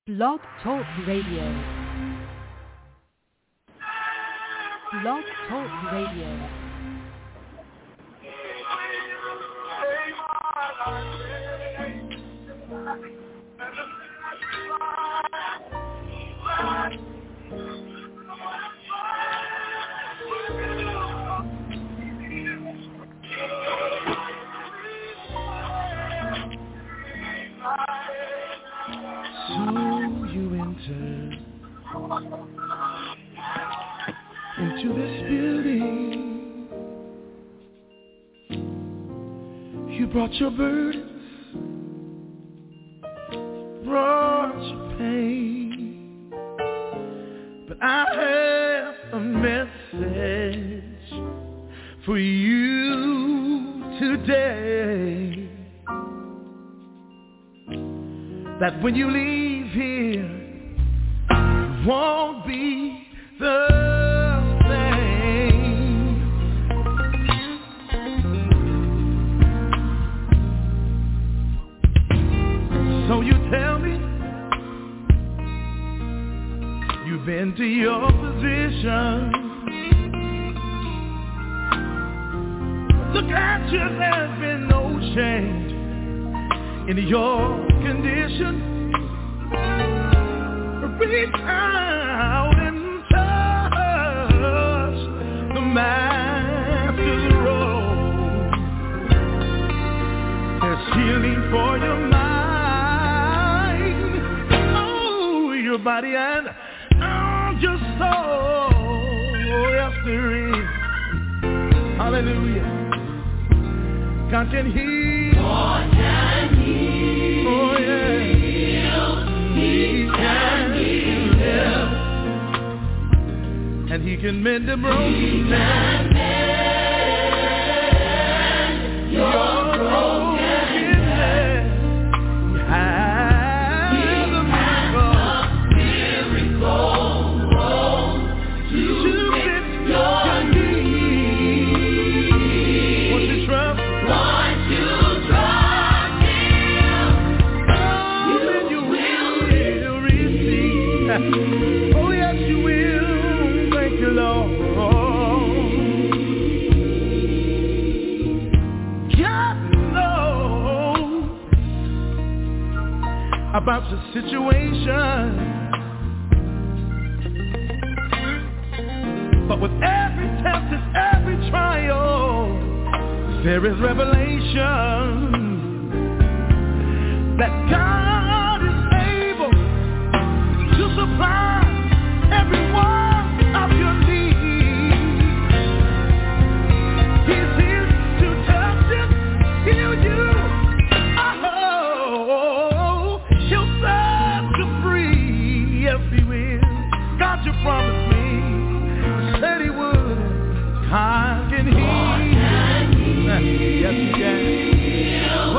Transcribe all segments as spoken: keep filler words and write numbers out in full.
Blog Talk Radio. Blog Talk Radio. So you enter into this building. You brought your burdens, brought your pain, but I have a message for you today. That when you leave here, you won't be the same. So you tell me, you've been to your position. Look at you, there's been no change in your condition. Reach out and touch the master's robe. There's healing for your mind, oh, your body and oh, your soul. Oh, yes, there is. Hallelujah. God can heal. God can heal. Oh, yeah. He can heal. And he can mend the broken. He can mend your brokenness. He has a miracle roll to fit your need. Won't you trust? Won't you trust him? Oh, then you will receive. Oh, yes, you will. Thank you, Lord. God knows about your situation, but with every test and every trial, there is revelation that God is able to supply every one of your needs. He's here to touch you, heal you. Oh, he'll set you free. Yes, he will. God, you promised me. You said he would. God can heal. Yes, he can. Oh,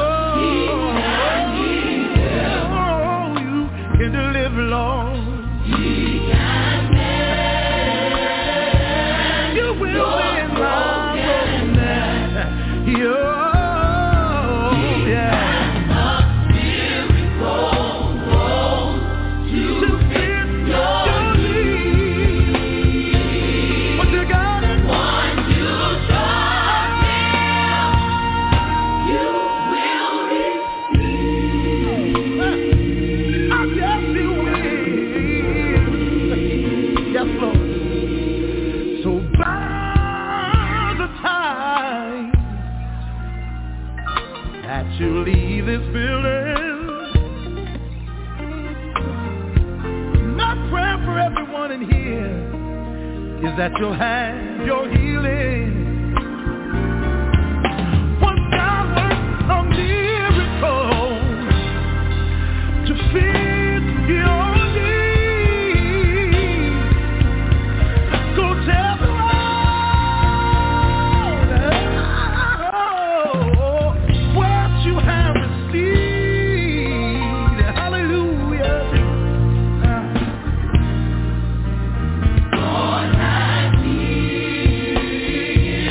oh, you can deliver, Lord. He can mend. You will mend my brokenness. Oh, yeah. To fit your need. What you got? Once you trust him, you will receive. I guess you will. Yes, Lord. So by the time that you leave this building, my prayer for everyone in here is that you'll have your healing. Once God works a miracle to fit your need, go tell the world what you have received. Hallelujah. God has healed.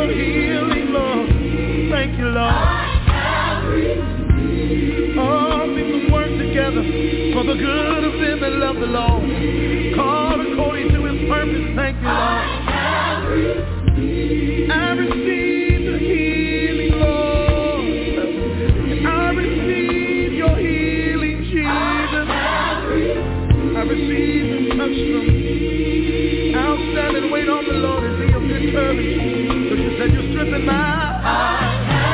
your healing, Lord. Thank you, Lord. All things work together for the good of them that love the Lord. Called according to his purpose. Thank you, Lord. I receive the healing, Lord. I receive your healing, Jesus. I receive and touch them. I'll stand and wait on the Lord and be of good courage. Because you said you strengthen my eyes.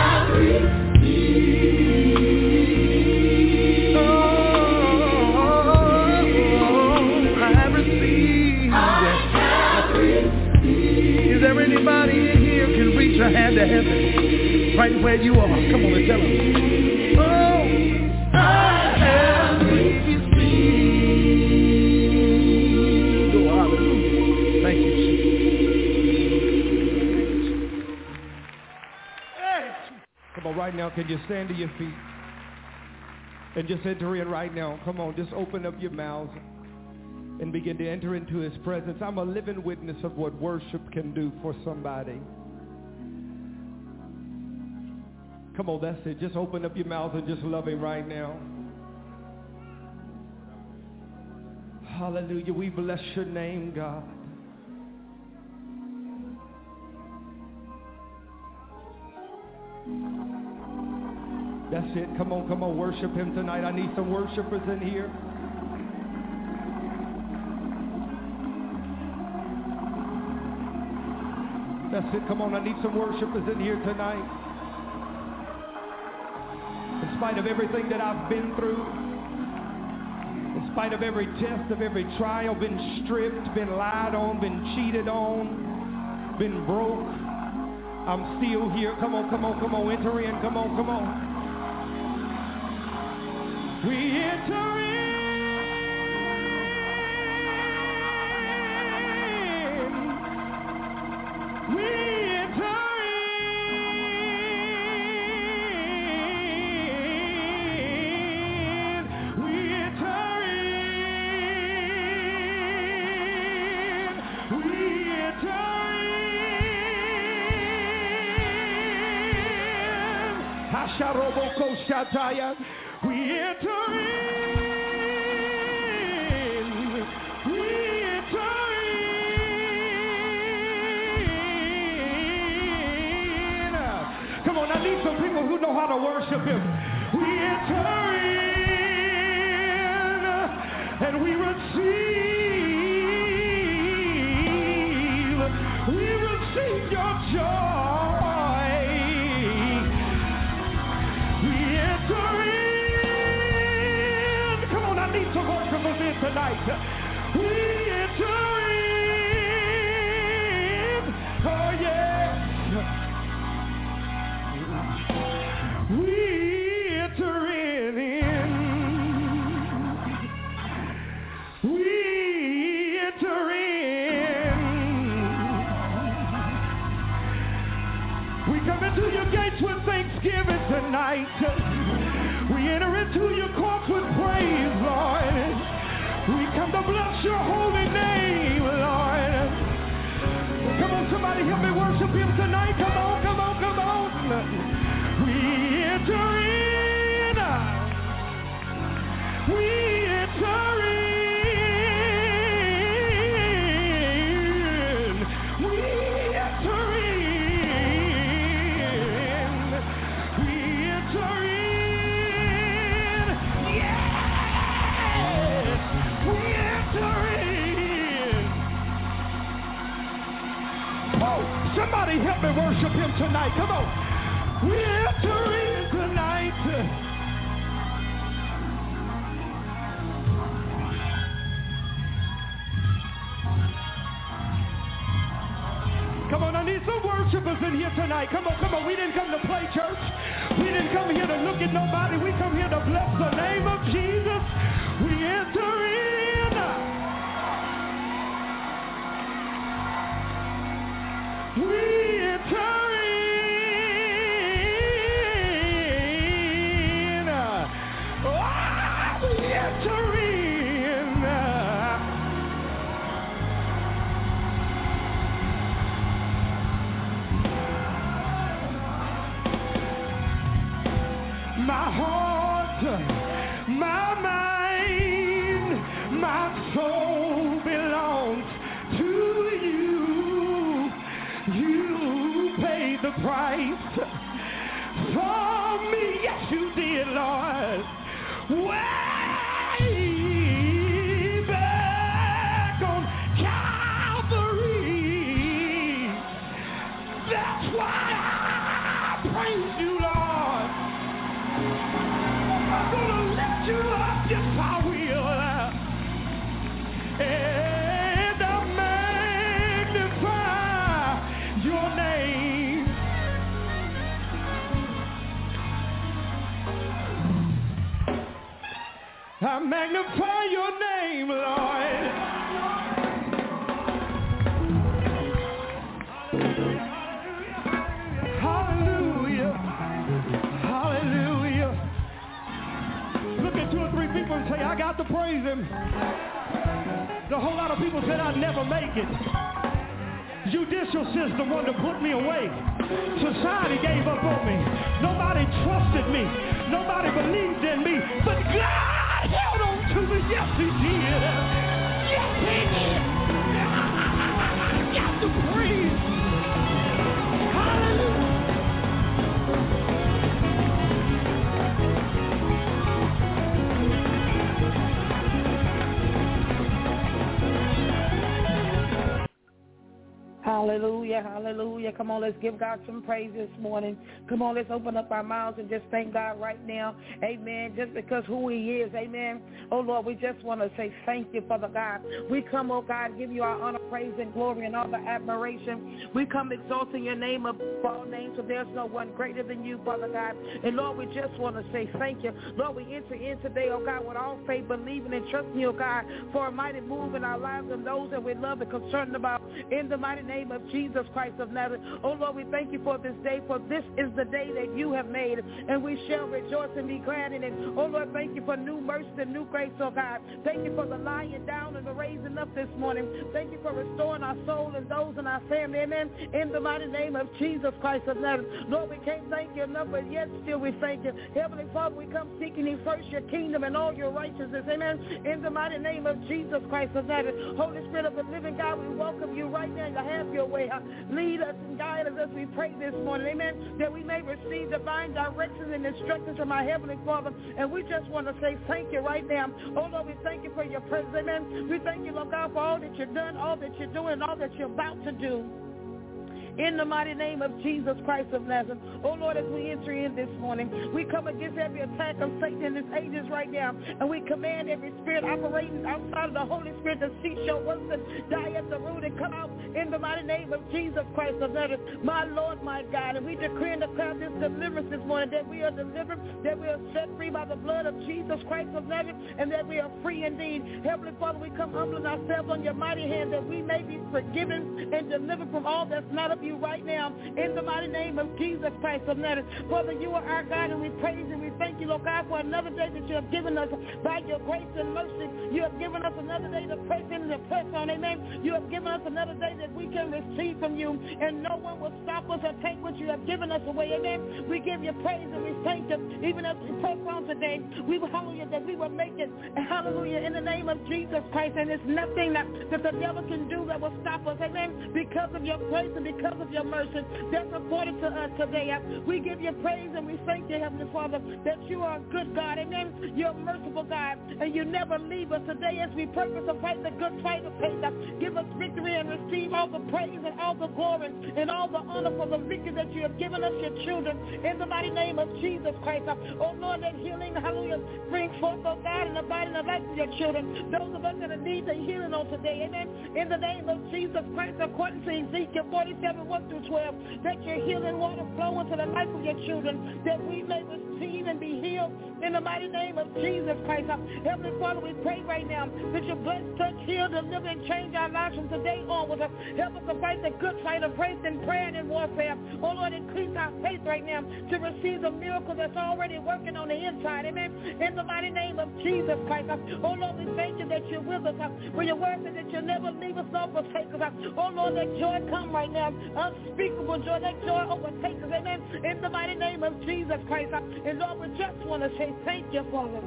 Is there anybody in here who can reach a hand to heaven right where you are? Come on and tell them. Oh, I have received. Oh, hallelujah. Thank you, Jesus. Hey. Come on, right now, can you stand to your feet and just enter in right now? Come on, just open up your mouths and begin to enter into his presence. I'm a living witness of what worship can do for somebody. Come on, that's it. Just open up your mouth and just love him right now. Hallelujah. We bless your name, God. That's it. Come on, come on. Worship him tonight. I need some worshipers in here. That's it. Come on. I need some worshipers in here tonight. In spite of everything that I've been through, in spite of every test, of every trial, been stripped, been lied on, been cheated on, been broke, I'm still here. Come on, come on, come on. Enter in. Come on, come on. We enter in. We enter in. We enter in. We enter in. Hasharoboko Shataya. We enter in. We enter in. Come on, I need some people who know how to worship him. We enter in and we receive. We receive your joy. We enter in. Come on, I need some worshipers in tonight. We enter in. Oh, yes. We enter in. We enter in. We come into your gates with thanksgiving tonight. We enter into your courts with praise, Lord. We come to bless your holy name, Lord. Come on, somebody help me worship him tonight. Come on, come on, come on. We enter in. We enter in. We enter in. We enter in. Yes! We enter in. Oh, somebody help me worship him tonight. Come on. We enter in tonight. Come on, I need some worshipers in here tonight. Come on, come on. We didn't come to play church. We didn't come here to look at nobody. We come here to bless the name of Jesus. We enter in. We enter in. Oh, we enter in. heart, my mind, my soul belongs to you. You paid the price for me. Yes, you did, Lord. Way back on Calvary. That's why I praise you, Lord. I'm gonna lift you up, yes I will. And I'll magnify your name. I magnify your name, Lord. Hallelujah. Hallelujah. Look at two or three people and say, I got to praise him. A whole lot of people said I'd never make it. Judicial system wanted to put me away. Society gave up on me. Nobody trusted me. Nobody believed in me. But God held on to me. Yes, he did. Yes, he did. I got to praise. Hallelujah. Hallelujah, hallelujah. Come on, let's give God some praise this morning. Come on, let's open up our mouths and just thank God right now. Amen. Just because who he is. Amen. Oh, Lord, we just want to say thank you, Father God. We come, oh God, give you our honor, praise, and glory and all the admiration. We come exalting your name above all names, so there's no one greater than you, Father God. And, Lord, we just want to say thank you. Lord, we enter in today, oh God, with all faith, believing and trusting you, oh God, for a mighty move in our lives and those that we love and concerned about. In the mighty name of Jesus Christ of Nazareth. Oh, Lord, we thank you for this day, for this is the day that you have made, and we shall rejoice and be glad in it. Oh, Lord, thank you for new mercy and new grace, oh God. Thank you for the lying down and the raising up this morning. Thank you for restoring our soul and those in our family, amen, in the mighty name of Jesus Christ of Nazareth. Lord, we can't thank you enough, but yet still we thank you. Heavenly Father, we come seeking you first, your kingdom and all your righteousness, amen, in the mighty name of Jesus Christ of Nazareth. Holy Spirit of the living God, we welcome you right now to have your way. Lead us and guide us as we pray this morning, amen, that we may receive divine directions and instructions from our Heavenly Father. And we just want to say thank you right now. Oh, Lord, we thank you for your presence, amen. We thank you, Lord God, for all that you've done, all that you're doing, and all that you're about to do. In the mighty name of Jesus Christ of Nazareth. Oh, Lord, as we enter in this morning, we come against every attack of Satan and his agents right now, and we command every spirit operating outside of the Holy Spirit to cease your works and die at the root and come out in the mighty name of Jesus Christ of Nazareth. My Lord, my God, and we decree and declare this deliverance this morning, that we are delivered, that we are set free by the blood of Jesus Christ of Nazareth, and that we are free indeed. Heavenly Father, we come humbling ourselves on your mighty hand, that we may be forgiven and delivered from all that's not of you right now, in the mighty name of Jesus Christ of Nazareth. Father, you are our God, and we praise and we thank you, Lord God, for another day that you have given us by your grace and mercy. You have given us another day to press in and to press on, amen. You have given us another day that we can receive from you, and no one will stop us or take what you have given us away, amen. We give you praise and we thank you, even as we press on today. We will, hallelujah, that we will make it, hallelujah, in the name of Jesus Christ, and there's nothing that, that the devil can do that will stop us, amen, because of your grace and because of your mercy that's afforded to us today. We give you praise and we thank you, Heavenly Father, that you are a good God, amen. You're a merciful God, and you never leave us. Today as we purpose to fight the good fight of faith, give us victory and receive all the praise and all the glory and all the honor for the victory that you have given us, your children, in the mighty name of Jesus Christ. Oh Lord, that healing, hallelujah, bring forth, oh God, and abide in the life of your children. Those of us that need the healing on today, amen, in the name of Jesus Christ, according to Ezekiel forty-seven, one through twelve, that your healing water flow into the life of your children, that we may receive and be healed in the mighty name of Jesus Christ. Heavenly Father, we pray right now that your bless, touch, heal, deliver, and change our lives from today onward. Help us to fight the good fight of faith and prayer and in warfare. Oh Lord, increase our faith right now to receive the miracle that's already working on the inside. Amen. In the mighty name of Jesus Christ. Oh Lord, we thank you that you're with us. For your word says that you'll never leave us nor forsake us. Oh Lord, let joy come right now. Unspeakable joy. Let joy overtake us. Amen. In the mighty name of Jesus Christ. And Lord, we just want to say thank you, Father.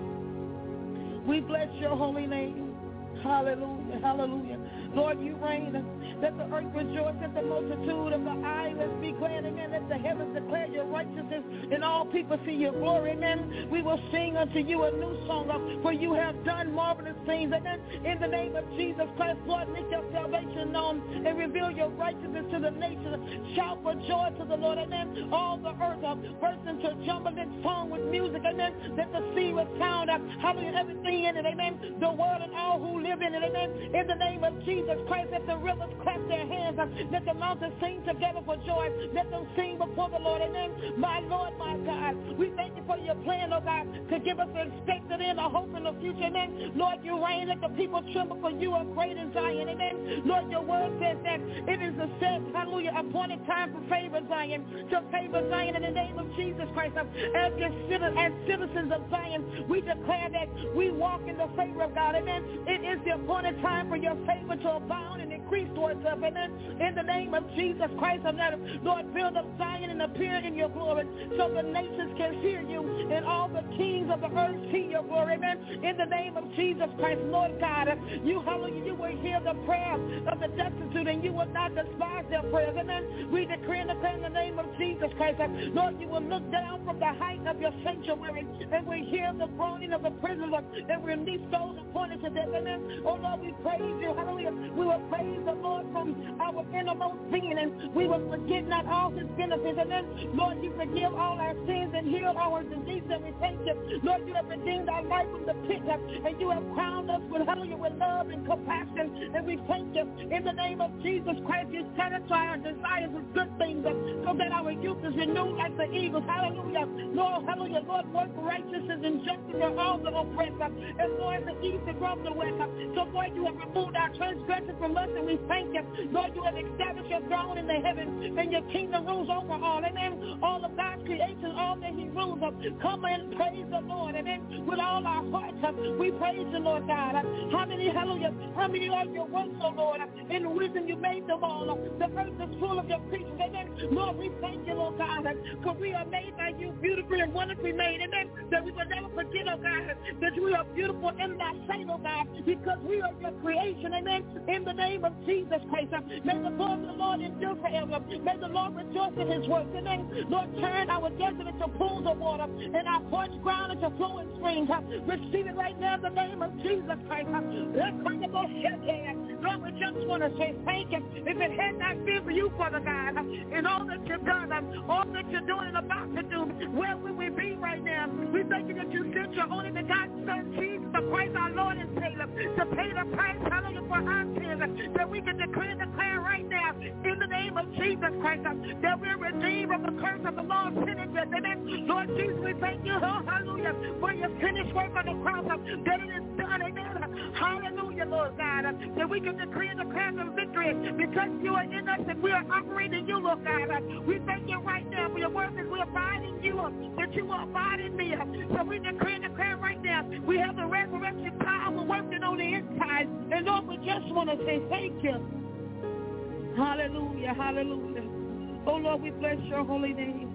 We bless your holy name. Hallelujah, hallelujah. Lord, you reign. Let the earth rejoice at the multitude of the islands. Be glad, amen. Let the heavens declare your righteousness and all people see your glory, amen. We will sing unto you a new song, for you have done marvelous things, amen. In the name of Jesus Christ, Lord, make your salvation known and reveal your righteousness to the nations. Shout for joy to the Lord, amen. All the earth uh, burst into jubilant song with music, amen. Let the sea resound, uh, hallelujah, everything in it, amen. The world and all who live in it, amen. In the name of Jesus Christ, let the rivers clap their hands. Let the mountains sing together for joy. Let them sing before the Lord, amen. My Lord, my God, we thank you for your plan, oh God, to give us an expected end, a hope in the future, amen. Lord, you reign. Let the people tremble, for you are great in Zion, amen. Lord, your word says that it is a set, hallelujah, appointed time for favor Zion, to favor Zion in the name of Jesus Christ. As, your, as citizens of Zion, we declare that we walk in the favor of God, amen. It is the appointed time for your favor to abound and increase towards us, amen. In the name of Jesus Christ of Nazareth, Lord, build up Zion and appear in your glory, so the nations can hear you and all the kings of the earth see your glory, amen. In the name of Jesus Christ, Lord God, you, hallelujah, you will hear the prayer of the destitute and you will not despise their prayers, amen. We decree and declare in the name of Jesus Christ, Lord, you will look down from the height of your sanctuary and we hear the groaning of the prisoners and release those appointed to death, amen. Oh Lord, we praise you, hallelujah. We will praise the Lord from our innermost being, and we will forget not all his benefits, amen. Lord, you forgive all our sins and heal our diseases, and we thank you. Lord, you have redeemed our life from the pit, and you have crowned us with, hallelujah, with love and compassion, and we thank you. In the name of Jesus Christ, you satisfy our desires with good things, so that our youth is renewed like the eagles, hallelujah. Lord, hallelujah, Lord, work righteousness and justice for all the oppressed, as far as the east and from the west. So, Lord, you have removed our transgression from us, and we thank you. Lord, you have established your throne in the heavens, and your kingdom rules over all, amen. All of God's creation, all that he rules of. Come and praise the Lord, amen. With all our hearts, we praise the Lord God. How many, hallelujah, how many are your works, O Lord? In wisdom you made them all. The earth is full of your creatures, amen. Lord, we thank you, Lord God, because we are made by you beautifully and wonderfully made, amen. That we will never forget, oh God, that we are beautiful in thy sight, oh God, because we are your creation, amen. In the name of Jesus Christ, may the voice of the Lord endure forever. May the Lord rejoice in his works, amen. Lord, turn our desert into pools of water and our parched ground into flowing streams. Receive it right now in the name of Jesus Christ. Lord, we just want to say thank you. If it had not been for you, Father God, and all that you've done, all that you're doing and about to do, where would we be right now? We thank you that you sent your only begotten Son, Jesus, the Christ, our Lord and Savior, to pay the price, hallelujah, for our sins, that we can decree and declare right now, in the name of Jesus Christ, that we're redeemed from the curse of the law of sin and death. Amen. Lord Jesus, we thank you, oh, hallelujah, for your finished work on the cross, that it is done, amen. Hallelujah, Lord God, that we can decree and declare the victory because you are in us and we are operating in you, Lord God. We thank you right now for your word that we abide in you, that you will abide in me. So we decree and declare right now, we have the resurrection power working on the inside. And Lord, we just want to say thank you. Hallelujah, hallelujah. Oh Lord, we bless your holy name.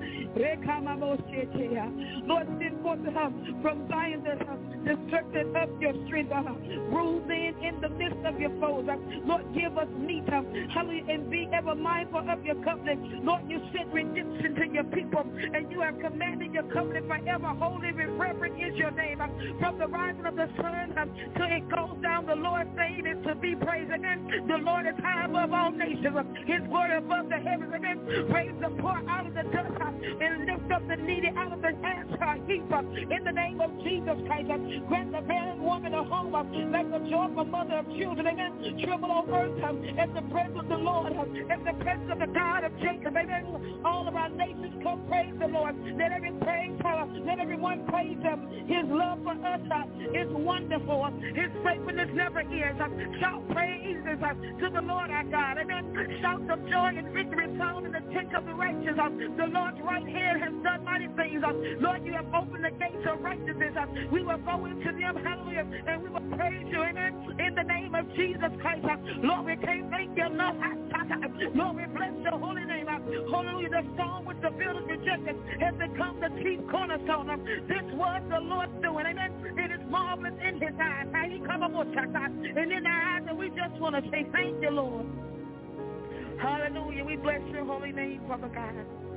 Lord, send forth uh, from Zion the uh, strength of your strength. Uh, rule then in the midst of your foes. Uh, Lord, give us meat. Uh, hallelujah, and be ever mindful of your covenant. Lord, you sent redemption to your people, and you have commanded your covenant forever. Holy and reverent is your name. Uh, from the rising of the sun uh, till it goes down, the Lord's name is to be praised. Amen. The Lord is high above all nations. Uh, his glory above the heavens. Amen. Raise the poor out of the dust. Uh, and lift up the needy out of the ash heap in the name of Jesus Christ. Grant the barren woman a home like a joyful mother of children. Amen. Tremble on earth at the presence of the Lord, at the presence of the God of Jacob. Amen. All of our nations come praise the Lord. Let every praise, let everyone praise him. His love for us is wonderful. His faithfulness never ends. Shout praises to the Lord our God. Amen. Shout of joy and victory sound in the tent of the righteous. The Lord's right hand has done mighty things. Lord, you have opened the gates of righteousness. We will go into them, hallelujah, and we will praise you, amen, in the name of Jesus Christ. Lord, we can't thank you enough. Lord, we bless your holy name. Hallelujah. hallelujah, the stone which the builders rejected has become the chief cornerstone. This was the Lord's doing, amen. It is marvelous in his eyes. And in our eyes, and we just want to say thank you, Lord. Hallelujah. We bless your holy name, Father God.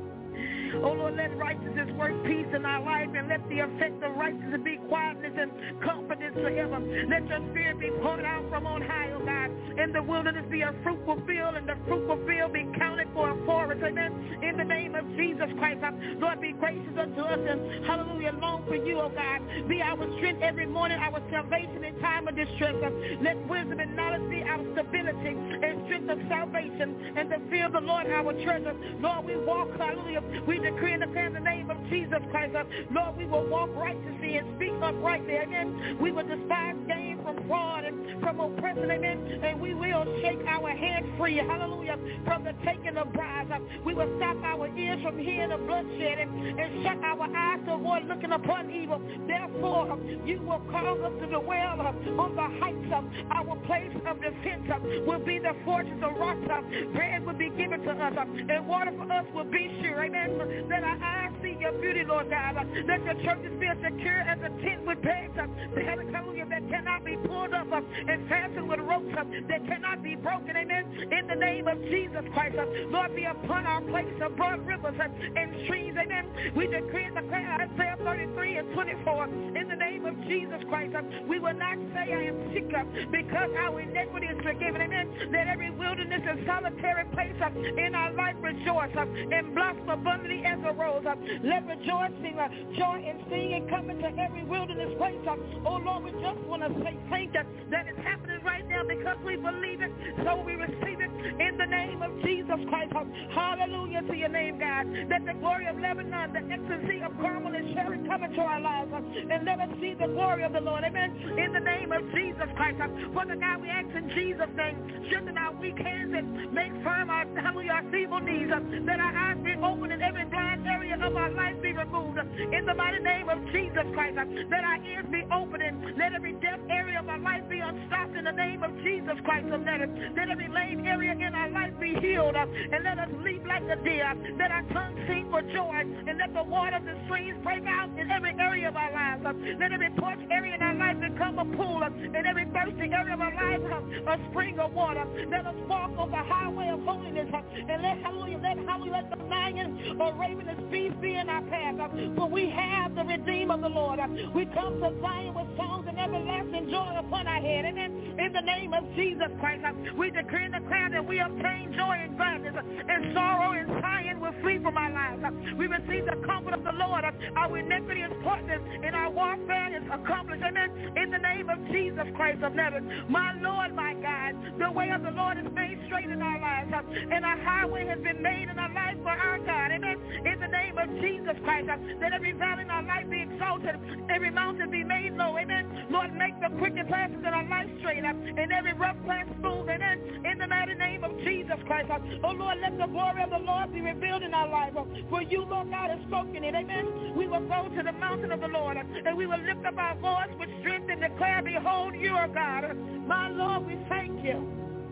Oh, Lord, let righteousness work peace in our life, and let the effect of righteousness be quietness and confidence forever. Let your spirit be poured out from on high, oh God. In the wilderness be a fruitful field, and the fruitful field be counted for a forest, amen. In the name of Jesus Christ, Lord, be gracious unto us, and hallelujah, long for you, oh God. Be our strength every morning, our salvation in time of distress. Let wisdom and knowledge be our stability and strength of salvation, and the fear of the Lord our treasure. Lord, we walk, hallelujah, we decree and declare in the name of Jesus Christ, uh, Lord, we will walk righteously and speak uprightly, amen. We will despise gain from fraud and from oppression, amen. And we will shake our hands free, hallelujah, from the taking of bribes. Uh, we will stop our ears from hearing of bloodshed, and, and shut our eyes to avoid looking upon evil. Therefore, uh, you will cause us to dwell uh, on the heights of our place of defense, uh, will be the fortress of rocks. Uh, bread will be given to us, uh, and water for us will be sure, amen. Let our eyes see your beauty, Lord God. Let your churches be as secure as a tent with pegs, hallelujah, that cannot be pulled up and fastened with ropes that cannot be broken, amen. In the name of Jesus Christ, Lord, be upon our place of broad rivers and streams, amen. We decree and declare Isaiah thirty-three and twenty-four. In the name of Jesus Christ, we will not say I am sick because our iniquity is forgiven, amen. Let every wilderness and solitary place in our life rejoice and blossom abundantly as a rose. Let rejoicing, uh, joy, and singing come into every wilderness place. Uh, oh, Lord, we just want to say thank you that it's happening right now because we believe it, so we receive it in the name of Jesus Christ. Uh, hallelujah to your name, God. Let the glory of Lebanon, the ecstasy of Carmel and Sharon come into our lives, uh, and let us see the glory of the Lord, amen, in the name of Jesus Christ. Uh, Father God, we ask in Jesus' name, strengthen our weak hands and make firm our, hallelujah, our feeble knees, uh, that our eyes be open and every blind area of our life be removed in the mighty name of Jesus Christ. Let our ears be open and let every deaf area of our life be unstopped in the name of Jesus Christ of Nazareth. Let every lame area in our life be healed, and let us leap like a deer. Let our tongue sing for joy, and let the waters and streams break out in every area of our lives. Let every parched area in our life become a pool, and every thirsty area of our life a spring of water. Let us walk on the highway of holiness, and let hallelujah, let hallelujah, let the lion or ravenous beast be in our path. For we have the Redeemer of the Lord. We come to Zion with songs and everlasting joy upon our head. Amen. In the name of Jesus Christ, we decree and declare that we obtain joy and gladness, and sorrow and sighing will flee from our lives. We receive the comfort of the Lord. Our iniquity is poisoned, and our warfare is accomplished. Amen. In the name of Jesus Christ of Nazareth, my Lord, my God, the way of the Lord is made straight in our lives, and our highway has been made in our life for our God. Amen. In the name of Jesus Christ, let every valley in our life be exalted, every mountain be made low. Amen. Lord, make the crooked places in our life straight, and every rough place smooth. Amen. In the mighty name of Jesus Christ. Oh, Lord, let the glory of the Lord be revealed in our life. For you, Lord God, has spoken it. Amen. We will go to the mountain of the Lord, and we will lift up our voice with strength and declare, behold, you are God. My Lord, we thank you.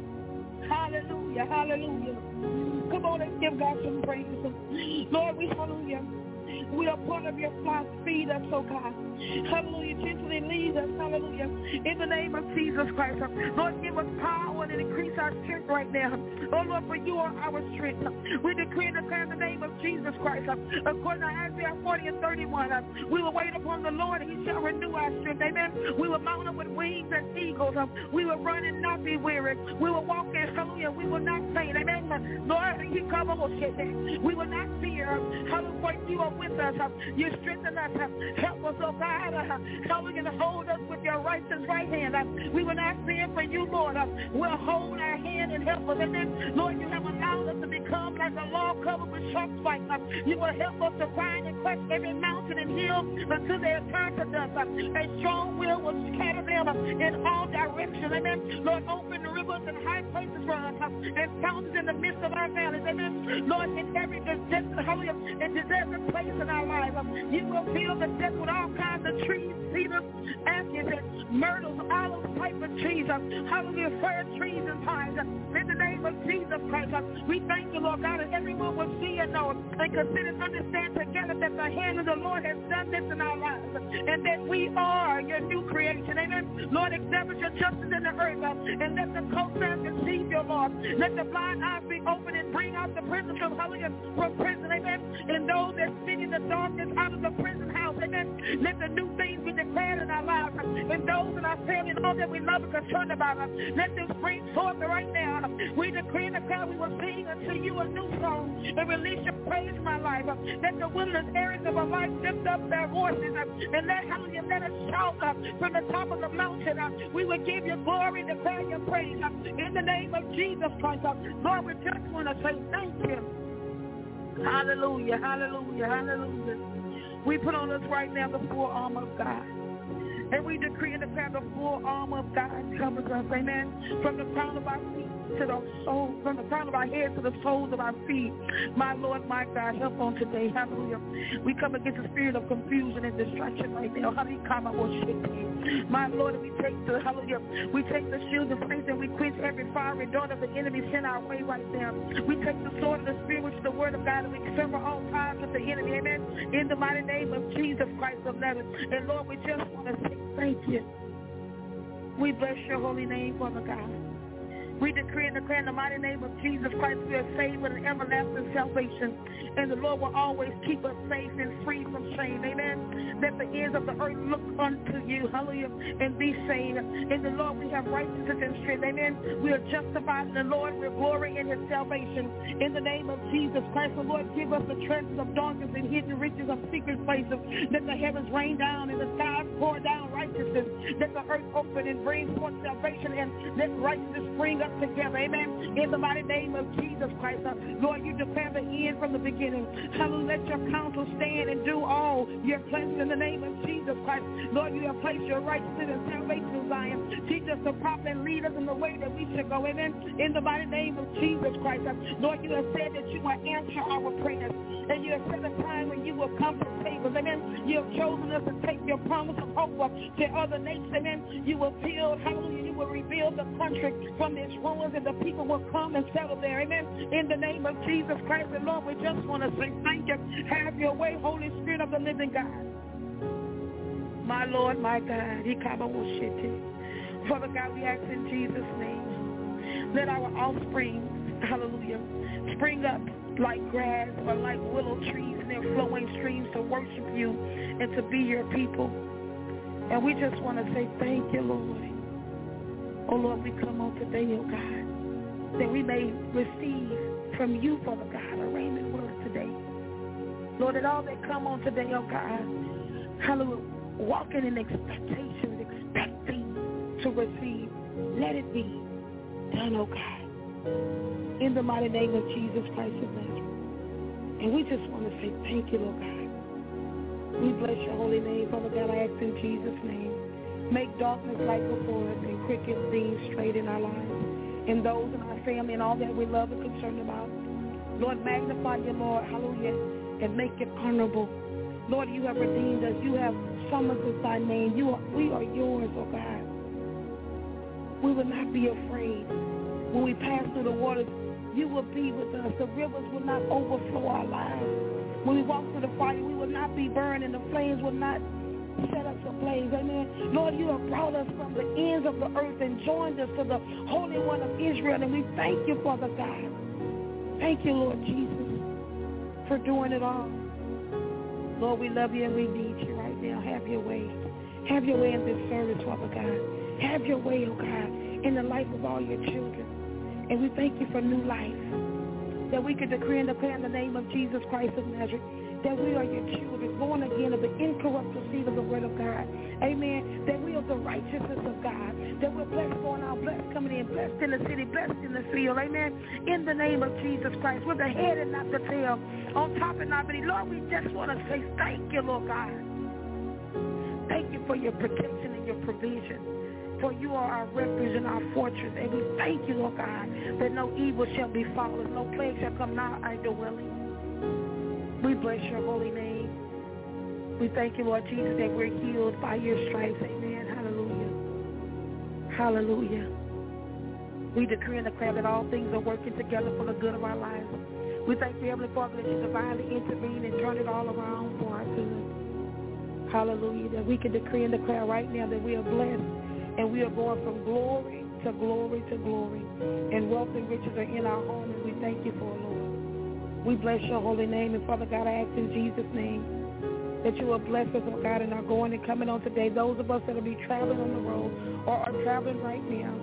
Hallelujah, hallelujah. Come on, let's give God some praise. Lord, we hallelujah. We are part of your flock. Feed us, oh God. Hallelujah. Gently lead us. Hallelujah. In the name of Jesus Christ. Lord, give us power and increase our strength right now. Oh, Lord, for you are our strength. We decree and declare in the name of Jesus Christ. According to Isaiah forty and thirty-one, we will wait upon the Lord, and he shall renew our strength. Amen. We will mount up with wings as eagles. We will run and not be weary. We will walk in hallelujah. We will not faint. Amen. Lord, he come up with we will not fear. Hallelujah. You are with us. You strengthen us. Help us, oh God. Hallelujah. To hold us with your righteous right hand. We will not fear for you, Lord. We'll hold our hand and help us. Amen. Lord, you have allowed us to become like a log covered with sharp spikes. You will help us to grind and crush every mountain and hill until they are turned to dust. A strong will will scatter them in all directions. Amen. Lord, open rivers and high places for us and fountains in the midst of our valleys. Amen. Lord, in every desert, hallelujah, in desert place in our lives, you will fill the desert with all kinds of trees, cedars, ashes, and myrtles, olives, type of trees, hallelujah, fir trees and pines. In the name of Jesus Christ, we thank you, Lord God, and everyone will see to know and consider and understand together that the hand of the Lord has done this in our lives and that we are your new creation. Amen. Lord, establish your justice in the earth and let the co-stars receive your Lord. Let the blind eyes be open and bring out the prisoners from hallelujah from prison. Amen. And those that sit in the darkness out of the prison house. Amen. Let the new things be declared in our lives. And those in our family and all that we love and concerned about us, let them spring forth right now. We decree and declare we will sing unto you a new song and release your praise in my life. Let the wilderness areas of our life lift up their voices and let hallelujah let us shout from the top of the mountain. We will give you glory and declare your praise in the name of Jesus Christ. Lord, we just want to say thank you. Hallelujah, hallelujah, hallelujah. We put on us right now the full armor of God. And we decree and declare the full armor of God covers us, amen, from the crown of our feet to the soul, from the crown of our head to the soles of our feet. My Lord, my God, help on today, hallelujah. We come against the spirit of confusion and distraction right now. My Lord, we take the, hallelujah, we take the shield of faith and we quench every fiery dart of the enemy sent our way right now. We take the sword of the Spirit, which is the word of God, and we sever all ties with the enemy, amen, in the mighty name of Jesus Christ of Nazareth. And Lord, we just want to say thank you. We bless your holy name, Father God. We decree and declare in the mighty name of Jesus Christ we are saved with an everlasting salvation. And the Lord will always keep us safe and free from shame. Amen. Let the ends of the earth look unto you. Hallelujah. And be saved. In the Lord we have righteousness and strength. Amen. We are justified in the Lord. We're glory in his salvation. In the name of Jesus Christ, the Lord give us the treasures of darkness and hidden riches of secret places. Let the heavens rain down and the skies pour down righteousness. Let the earth open and bring forth salvation and let righteousness spring up together, amen, in the mighty name of Jesus Christ. Uh, Lord, you declare the end from the beginning. Hallelujah, let your counsel stand and do all your pleasure in the name of Jesus Christ. Lord, you have placed your righteousness and salvation in Zion. Teach us to properly and lead us in the way that we should go, amen, in the mighty name of Jesus Christ. Uh, Lord, you have said that you will answer our prayers, and you have set a time when you will come to save us, amen. You have chosen us to take your promise of hope uh, to other nations, amen. You will build, hallelujah, you will rebuild the country from its ruins, and the people will come and settle there, amen, in the name of Jesus Christ. And Lord, we just want to say thank you. Have your way, Holy Spirit of the living God. My Lord, my God. Father God, we ask in Jesus' name, let our offspring, hallelujah, spring up like grass or like willow trees in their flowing streams to worship you and to be your people. And we just want to say thank you, Lord. Oh, Lord, we come on today, oh God, that we may receive from you, Father God, a rhema word today. Lord, that all that come on today, oh God, hallelujah, walking in expectation, expecting to receive, let it be done, oh God, in the mighty name of Jesus Christ of Nazareth. And we just want to say thank you, Lord God. We bless your holy name, Father God, I ask in Jesus' name. Make darkness light before us and crooked things straight in our lives and those in our family and all that we love and concerned about. Lord, magnify you, Lord, hallelujah, and make it honorable. Lord, you have redeemed us. You have summoned us by name. You are, we are yours, oh God. We will not be afraid. When we pass through the waters, you will be with us. The rivers will not overflow our lives. When we walk through the fire, we will not be burned, and the flames will not set us ablaze. Amen. Lord, you have brought us from the ends of the earth and joined us to the Holy One of Israel, and we thank you, Father God. Thank you, Lord Jesus, for doing it all. Lord, we love you and we need you right now. Have your way. Have your way in this service, Father God. Have your way, oh God, in the life of all your children. And we thank you for new life, that we can decree and declare in the name of Jesus Christ of Nazareth that we are your children, born again of the incorruptible seed of the word of God. Amen. That we are the righteousness of God. That we're blessed going out, blessed coming in, blessed in the city, blessed in the field. Amen. In the name of Jesus Christ. We're the head and not the tail. On top and not beneath. Lord, we just want to say thank you, Lord God. Thank you for your protection and your provision. For you are our refuge and our fortress. And we thank you, Lord God, that no evil shall befall us. No plague shall come nigh our dwelling. We bless your holy name. We thank you, Lord Jesus, that we're healed by your stripes. Amen. Hallelujah. Hallelujah. We decree and declare that all things are working together for the good of our lives. We thank you, Heavenly Father, that you divinely intervene and turn it all around for our good. Hallelujah. That we can decree and declare right now that we are blessed and we are going from glory to glory to glory. And wealth and riches are in our home, and we thank you for it, Lord. We bless your holy name. And Father God, I ask in Jesus' name that you will bless us, oh God, in our going and coming on today. Those of us that will be traveling on the road or are traveling right now.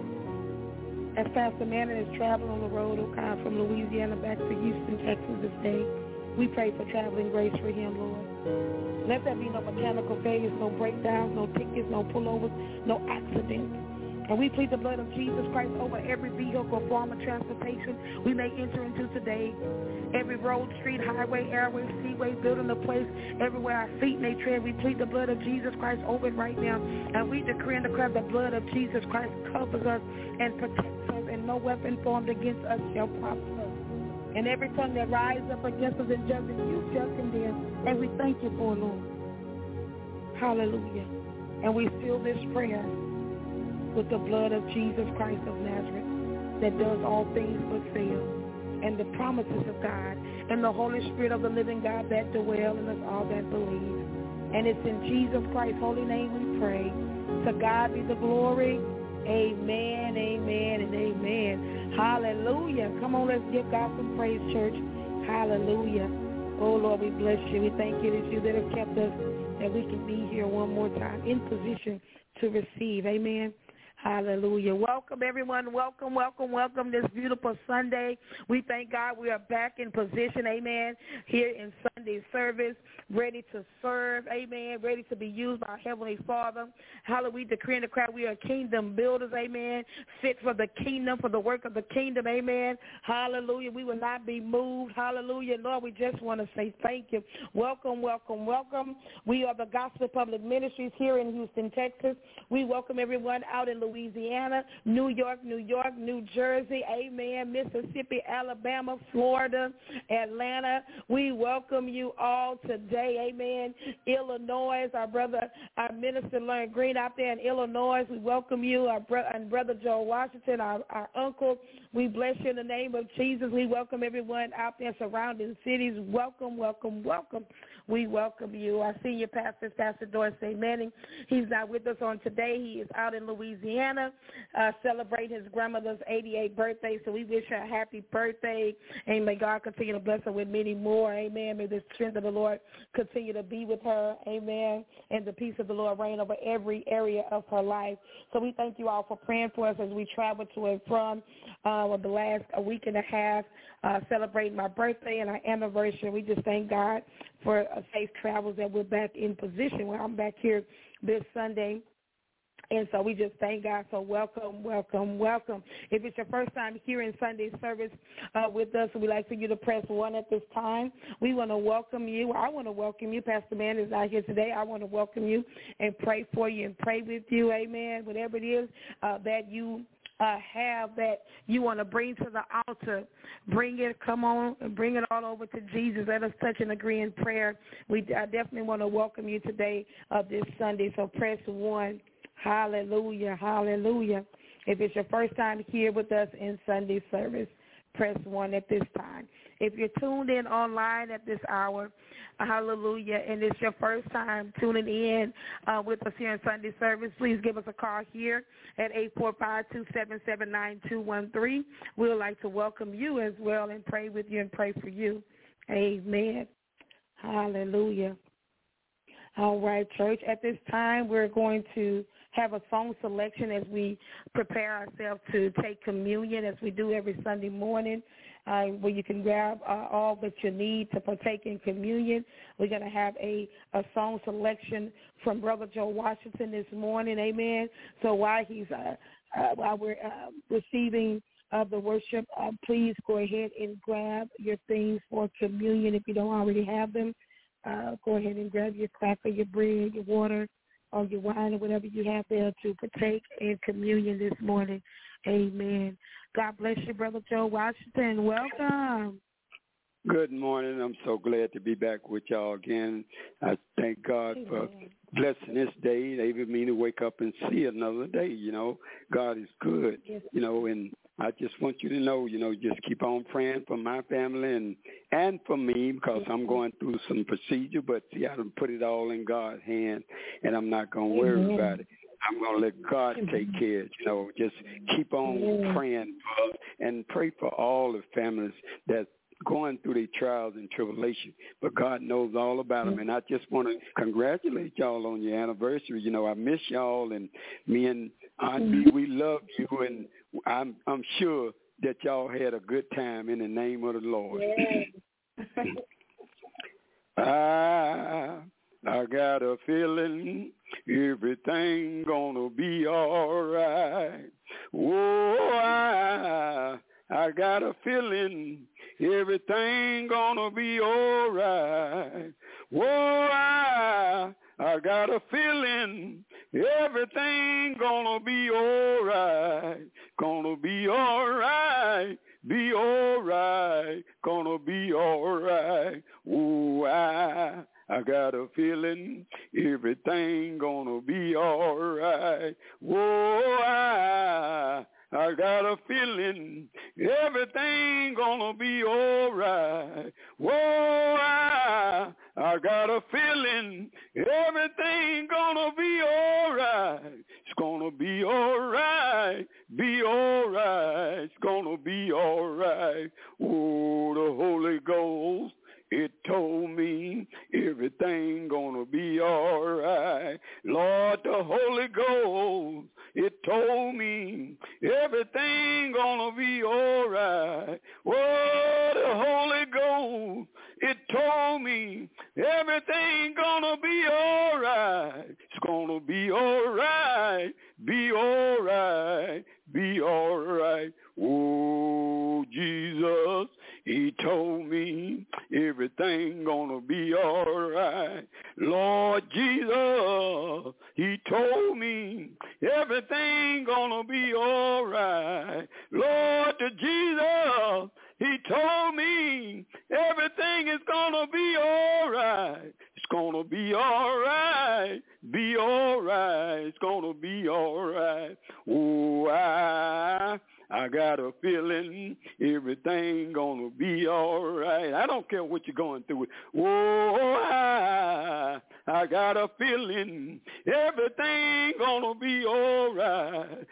As Pastor Manning is traveling on the road, oh God, from Louisiana back to Houston, Texas this day, we pray for traveling grace for him, Lord. Let there be no mechanical failures, no breakdowns, no tickets, no pullovers, no accidents. And we plead the blood of Jesus Christ over every vehicle, form of transportation we may enter into today. Every road, street, highway, airway, seaway, building a place, everywhere our feet may tread, we plead the blood of Jesus Christ over it right now. And we decree and declare the blood of Jesus Christ covers us and protects us, and no weapon formed against us shall prosper. And every tongue that rises up against us in judgment, you shall condemn. And we thank you for it, Lord. Hallelujah. And we seal this prayer with the blood of Jesus Christ of Nazareth that does all things but fail, and the promises of God and the Holy Spirit of the living God that dwell in us all that believe. And it's in Jesus Christ's holy name we pray. To God be the glory. Amen, amen, and amen. Hallelujah. Come on, let's give God some praise, church. Hallelujah. Oh, Lord, we bless you. We thank you that you that have kept us, that we can be here one more time in position to receive. Amen. Hallelujah. Welcome, everyone. Welcome, welcome, welcome this beautiful Sunday. We thank God we are back in position, amen, here in Sunday service, ready to serve, amen, ready to be used by our Heavenly Father. Hallelujah. We decree and declare we are kingdom builders, amen, fit for the kingdom, for the work of the kingdom, amen. Hallelujah. We will not be moved. Hallelujah. Lord, we just want to say thank you. Welcome, welcome, welcome. We are the Gospel Public Ministries here in Houston, Texas. We welcome everyone out in Louisiana, New York, New York, New Jersey, amen, Mississippi, Alabama, Florida, Atlanta. We welcome you all today, amen. Illinois, our brother, our minister, Lauren Green out there in Illinois, we welcome you, our brother and brother Joe Washington, our, our uncle. We bless you in the name of Jesus. We welcome everyone out there in surrounding cities. Welcome, welcome, welcome. We welcome you. Our senior pastor is Pastor Dorsey Manning. He's not with us on today. He is out in Louisiana uh, celebrating his grandmother's eighty-eighth birthday. So we wish her a happy birthday. And may God continue to bless her with many more. Amen. May the strength of the Lord continue to be with her. Amen. And the peace of the Lord reign over every area of her life. So we thank you all for praying for us as we travel to and from uh, the last a week and a half, uh, celebrating my birthday and our anniversary. We just thank God for uh, safe travels that we're back in position. Well, I'm back here this Sunday. And so we just thank God. So welcome, welcome, welcome. If it's your first time here in Sunday service uh, with us, we'd like for you to press one at this time. We want to welcome you. I want to welcome you. Pastor Mann is not here today. I want to welcome you and pray for you and pray with you. Amen. Whatever it is uh, that you Uh, have that you want to bring to the altar, bring it, come on, and bring it all over to Jesus. Let us touch and agree in prayer. We I definitely want to welcome you today uh, this Sunday, so press one. Hallelujah, hallelujah. If it's your first time here with us in Sunday service, press one at this time. If you're tuned in online at this hour, hallelujah, and it's your first time tuning in uh, with us here in Sunday service, please give us a call here at eight four five, two seven seven, nine two one three. We would like to welcome you as well and pray with you and pray for you. Amen. Hallelujah. All right, church, at this time we're going to have a song selection as we prepare ourselves to take communion as we do every Sunday morning. Uh, where you can grab uh, all that you need to partake in communion. We're going to have a, a song selection from Brother Joe Washington this morning, amen. So while he's uh, uh, while we're uh, receiving uh, the worship, uh, please go ahead and grab your things for communion if you don't already have them. Uh, go ahead and grab your cracker, your bread, your water, or your wine, or whatever you have there to partake in communion this morning. Amen. God bless you, Brother Joe Washington. Welcome. Good morning. I'm so glad to be back with y'all again. I thank God Amen. for blessing this day, enabling me to wake up and see another day. You know, God is good, yes. you know, and I just want you to know, you know, just keep on praying for my family and and for me, because I'm going through some procedure. But see, I done put it all in God's hand, and I'm not going to worry about it. I'm going to let God take care of it. You know, just keep on praying for us and pray for all the families that's going through their trials and tribulation. But God knows all about them. And I just want to congratulate y'all on your anniversary. You know, I miss y'all, and me and Aunt B, we love you, and I'm I'm sure that y'all had a good time in the name of the Lord. Yeah. I, I got a feeling everything gonna be all right. Oh, I, I got a feeling everything gonna be all right. Oh, I, I got a feeling everything gonna be all right. Gonna be all right. Be all right. Gonna be all right. Oh, I, I got a feeling everything gonna be all right. Oh, I, I got a feeling everything gonna be all right. Whoa, I, I got a feeling everything gonna be all right. It's gonna be all right, be all right. It's gonna be all right. Oh, the Holy Ghost, it told me everything gonna be all right. Lord, the Holy Ghost, it told me everything gonna be all right. Oh, the Holy Ghost, it told me everything gonna be all right. It's gonna be all right, be all right, be all right. Oh, Jesus, he told me everything gonna be all right. Lord Jesus, he told me everything gonna be all right. Lord Jesus, he told me everything is gonna be all right. It's gonna be all right, be all right. It's gonna be all right. Oh, I... I got a feeling everything gonna be all right. I don't care what you're going through. Oh, I, I got a feeling everything gonna be all right.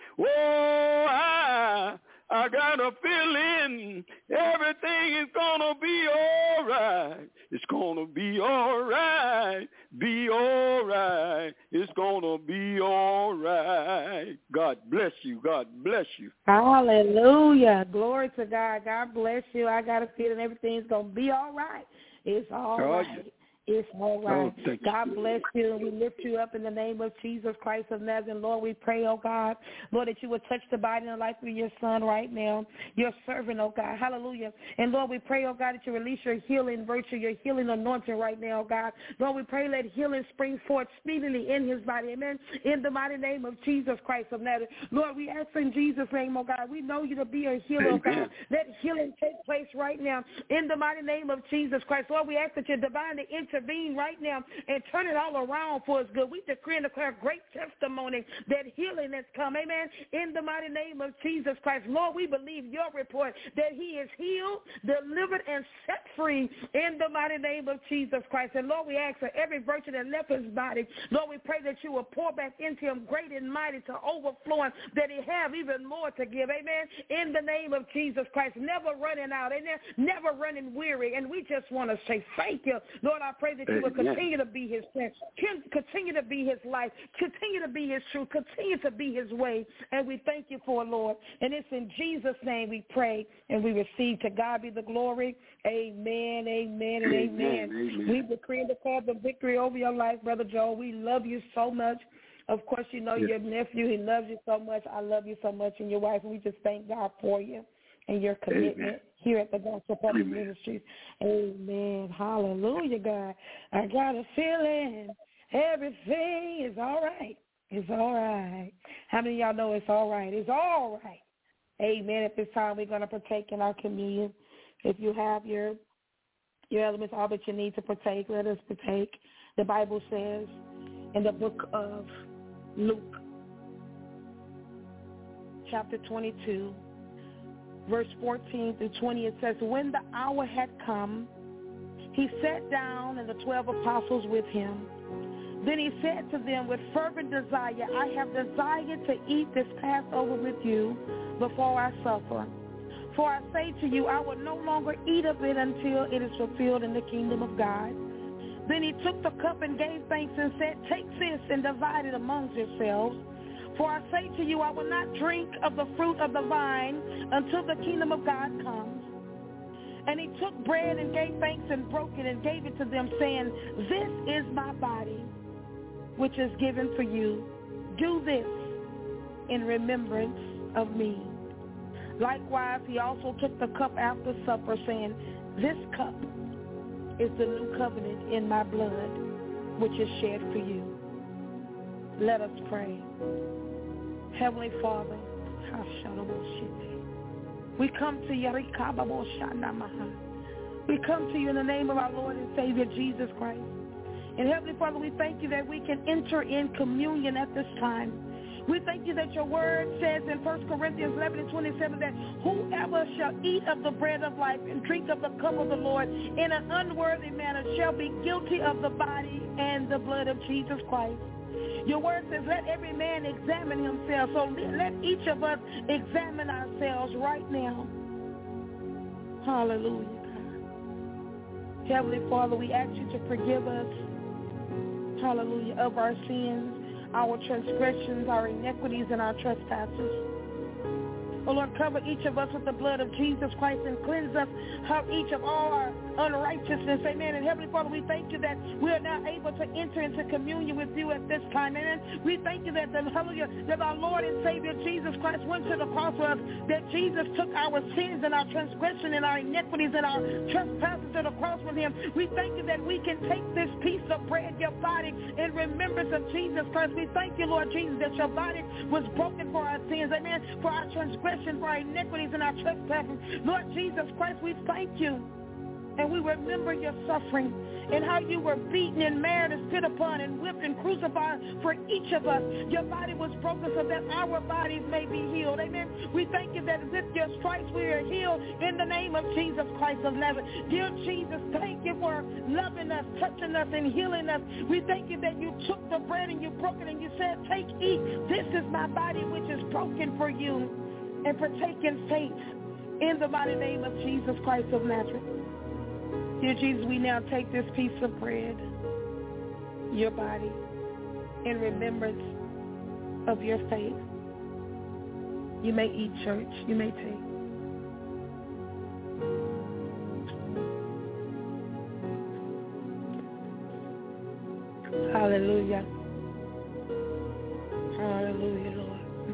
Oh, I, I got a feeling everything is gonna be all right. It's gonna be all right, be all right. It's gonna be all right. God bless you. God bless you. Hallelujah. Glory to God. God bless you. I got a feeling everything's going to be all right. It's all oh, right. Yeah. It's all right. Oh, God bless you. We lift you up in the name of Jesus Christ of Nazareth. Lord, we pray, oh God, Lord, that you would touch the body and the life of your son right now, your servant, oh God. Hallelujah. And Lord, we pray, oh God, that you release your healing virtue, your healing anointing right now, oh God. Lord, we pray let healing spring forth speedily in his body. Amen. In the mighty name of Jesus Christ of Nazareth. Lord, we ask in Jesus' name, oh God. We know you to be a healer, oh God. Let healing take place right now in the mighty name of Jesus Christ. Lord, we ask that you divinely intervene right now and turn it all around for us good. We decree and declare great testimony that healing has come. Amen. In the mighty name of Jesus Christ. Lord, we believe your report that he is healed, delivered, and set free in the mighty name of Jesus Christ. And Lord, we ask for every virtue that left his body. Lord, we pray that you will pour back into him great and mighty to overflowing, that he have even more to give. Amen. In the name of Jesus Christ. Never running out. Amen. Never running weary. And we just want to say thank you. Lord, I pray that you will continue to be his strength, continue to be his life, continue to be his truth, continue to be his way. And we thank you for it, Lord. And it's in Jesus' name we pray and we receive. To God be the glory. Amen, amen, and amen. Amen, amen. We decree and declare the victory over your life, Brother Joel. We love you so much. Of course, you know yes. your nephew. He loves you so much. I love you so much, and your wife. And we just thank God for you and your commitment. Amen. Here at the Gospel Public Amen. Ministries. Amen. Hallelujah, God. I got a feeling everything is all right. It's all right. How many of y'all know it's all right? It's all right. Amen. At this time, we're going to partake in our communion. If you have your your elements, all that you need to partake, let us partake. The Bible says in the book of Luke, chapter twenty-two, verse fourteen through twenty, it says, when the hour had come, he sat down and the twelve apostles with him. Then he said to them, with fervent desire, I have desired to eat this Passover with you before I suffer. For I say to you, I will no longer eat of it until it is fulfilled in the kingdom of God. Then he took the cup and gave thanks and said, take this and divide it amongst yourselves. For I say to you, I will not drink of the fruit of the vine until the kingdom of God comes. And he took bread and gave thanks and broke it and gave it to them, saying, this is my body, which is given for you. Do this in remembrance of me. Likewise, he also took the cup after supper, saying, this cup is the new covenant in my blood, which is shed for you. Let us pray. Heavenly Father, we come to you. We come to you in the name of our Lord and Savior, Jesus Christ. And Heavenly Father, we thank you that we can enter in communion at this time. We thank you that your word says in First Corinthians eleven and twenty-seven that whoever shall eat of the bread of life and drink of the cup of the Lord in an unworthy manner shall be guilty of the body and the blood of Jesus Christ. Your word says, let every man examine himself. So let each of us examine ourselves right now. Hallelujah, God. Heavenly Father, we ask you to forgive us, hallelujah, of our sins, our transgressions, our iniquities, and our trespasses. Oh, Lord, cover each of us with the blood of Jesus Christ and cleanse us of each of all our unrighteousness. Amen. And Heavenly Father, we thank you that we are now able to enter into communion with you at this time. Amen. We thank you that, the, hallelujah, that our Lord and Savior Jesus Christ went to the cross for us, that Jesus took our sins and our transgression and our iniquities and our trespasses to the cross with him. We thank you that we can take this piece of bread, your body, in remembrance of Jesus Christ. We thank you, Lord Jesus, that your body was broken for our sins. Amen. For our transgression, for our iniquities and our trespasses. Lord Jesus Christ, we thank you. And we remember your suffering and how you were beaten and marred and spit upon and whipped and crucified for each of us. Your body was broken so that our bodies may be healed. Amen. We thank you that with your stripes we are healed in the name of Jesus Christ of Nazareth. Dear Jesus, thank you for loving us, touching us, and healing us. We thank you that you took the bread and you broke it and you said, take, eat. This is my body which is broken for you. And partake in faith in the mighty name of Jesus Christ of Nazareth. Dear Jesus, we now take this piece of bread, your body, in remembrance of your faith. You may eat, church. You may take. Hallelujah. Hallelujah, Lord.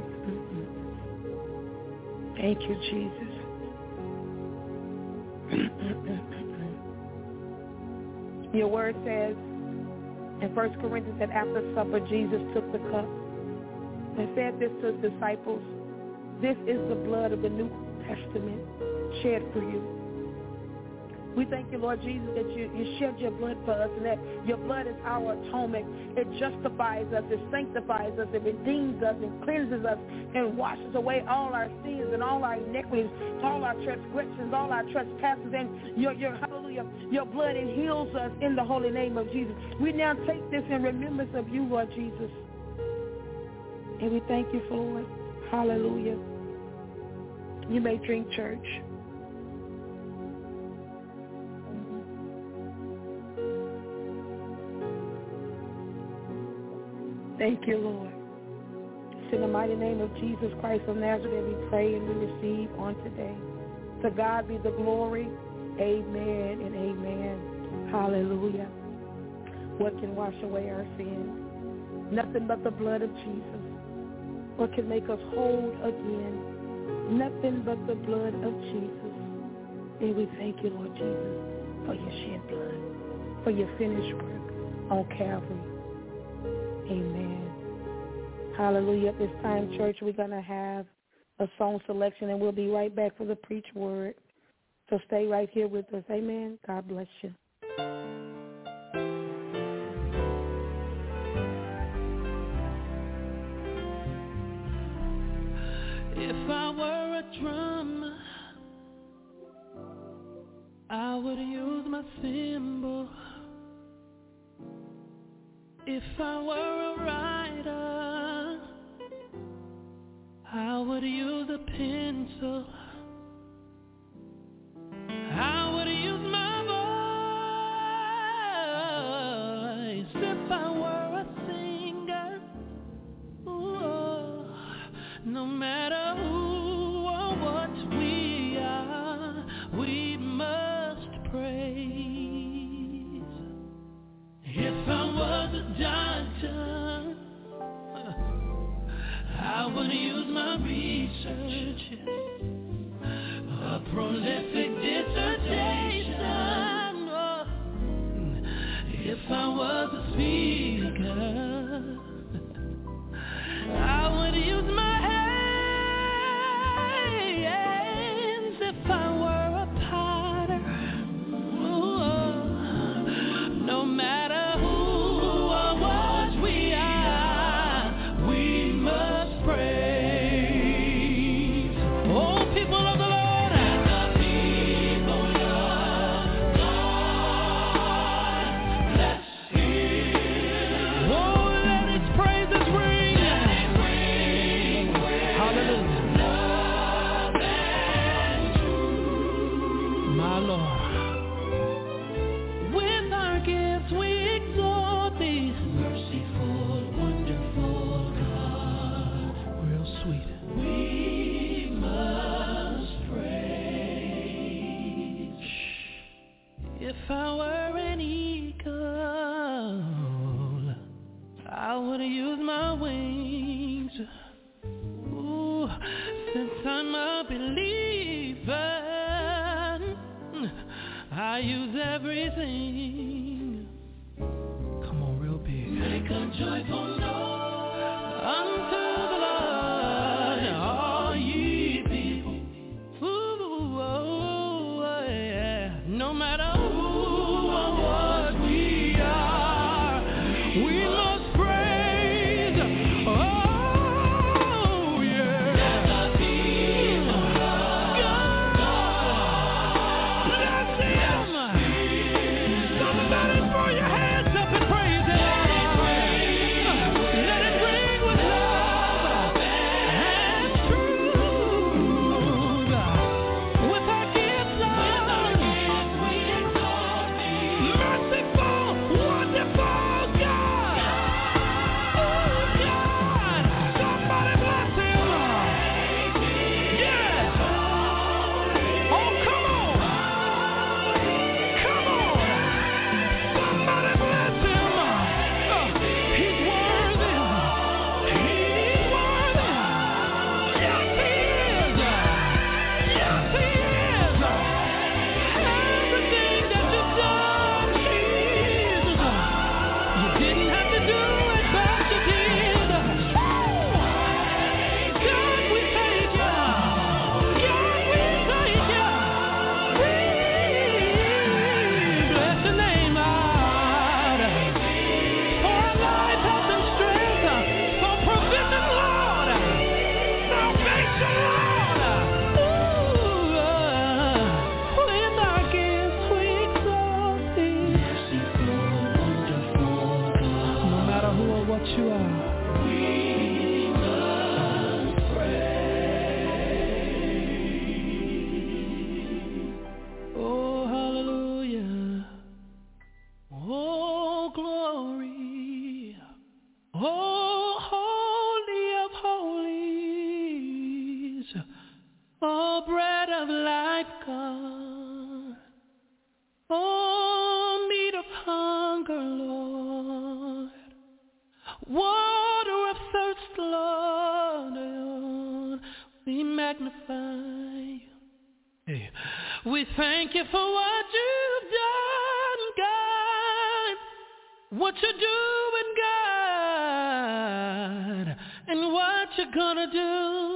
Thank you, Jesus. Your word says in First Corinthians that after supper, Jesus took the cup and said this to his disciples, this is the blood of the New Testament shed for you. We thank you, Lord Jesus, that you, you shed your blood for us and that your blood is our atonement. It justifies us, it sanctifies us, it redeems us and cleanses us and washes away all our sins and all our iniquities, all our transgressions, all our trespasses, and your, your hallelujah, your blood, it heals us in the holy name of Jesus. We now take this in remembrance of you, Lord Jesus. And we thank you for it. Hallelujah. You may drink, church. Thank you, Lord. It's in the mighty name of Jesus Christ of Nazareth we pray and we receive on today. To God be the glory. Amen and amen. Hallelujah. What can wash away our sins? Nothing but the blood of Jesus. What can make us whole again? Nothing but the blood of Jesus. And we thank you, Lord Jesus, for your shed blood, for your finished work on Calvary. Amen. Hallelujah. At this time, church, we're going to have a song selection, and we'll be right back for the preach word. So stay right here with us. Amen. God bless you. If I were a drum symbol, if I were a writer, I would use a pencil, I would use my voice. If I were a singer, ooh, no matter who or what we are, we must praise. If I was a doctor, I would use my research, a prolific dissertation. Oh, if I was a speaker, I would use my hands. If I were a potter, oh, no matter who or what we are, we must praise. Oh, people of the Lord, if I were an eagle, I would use my wings. Ooh, since I'm a believer, I use everything. Come on, real big. Make a joyful noise unto the Lord, all ye people. Ooh, oh, yeah. No matter we thank you for what you've done, God, what you're doing, God, and what you're gonna do.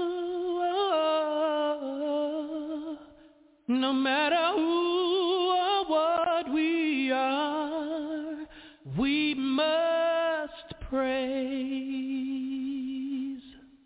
No matter who or what we are, we must praise.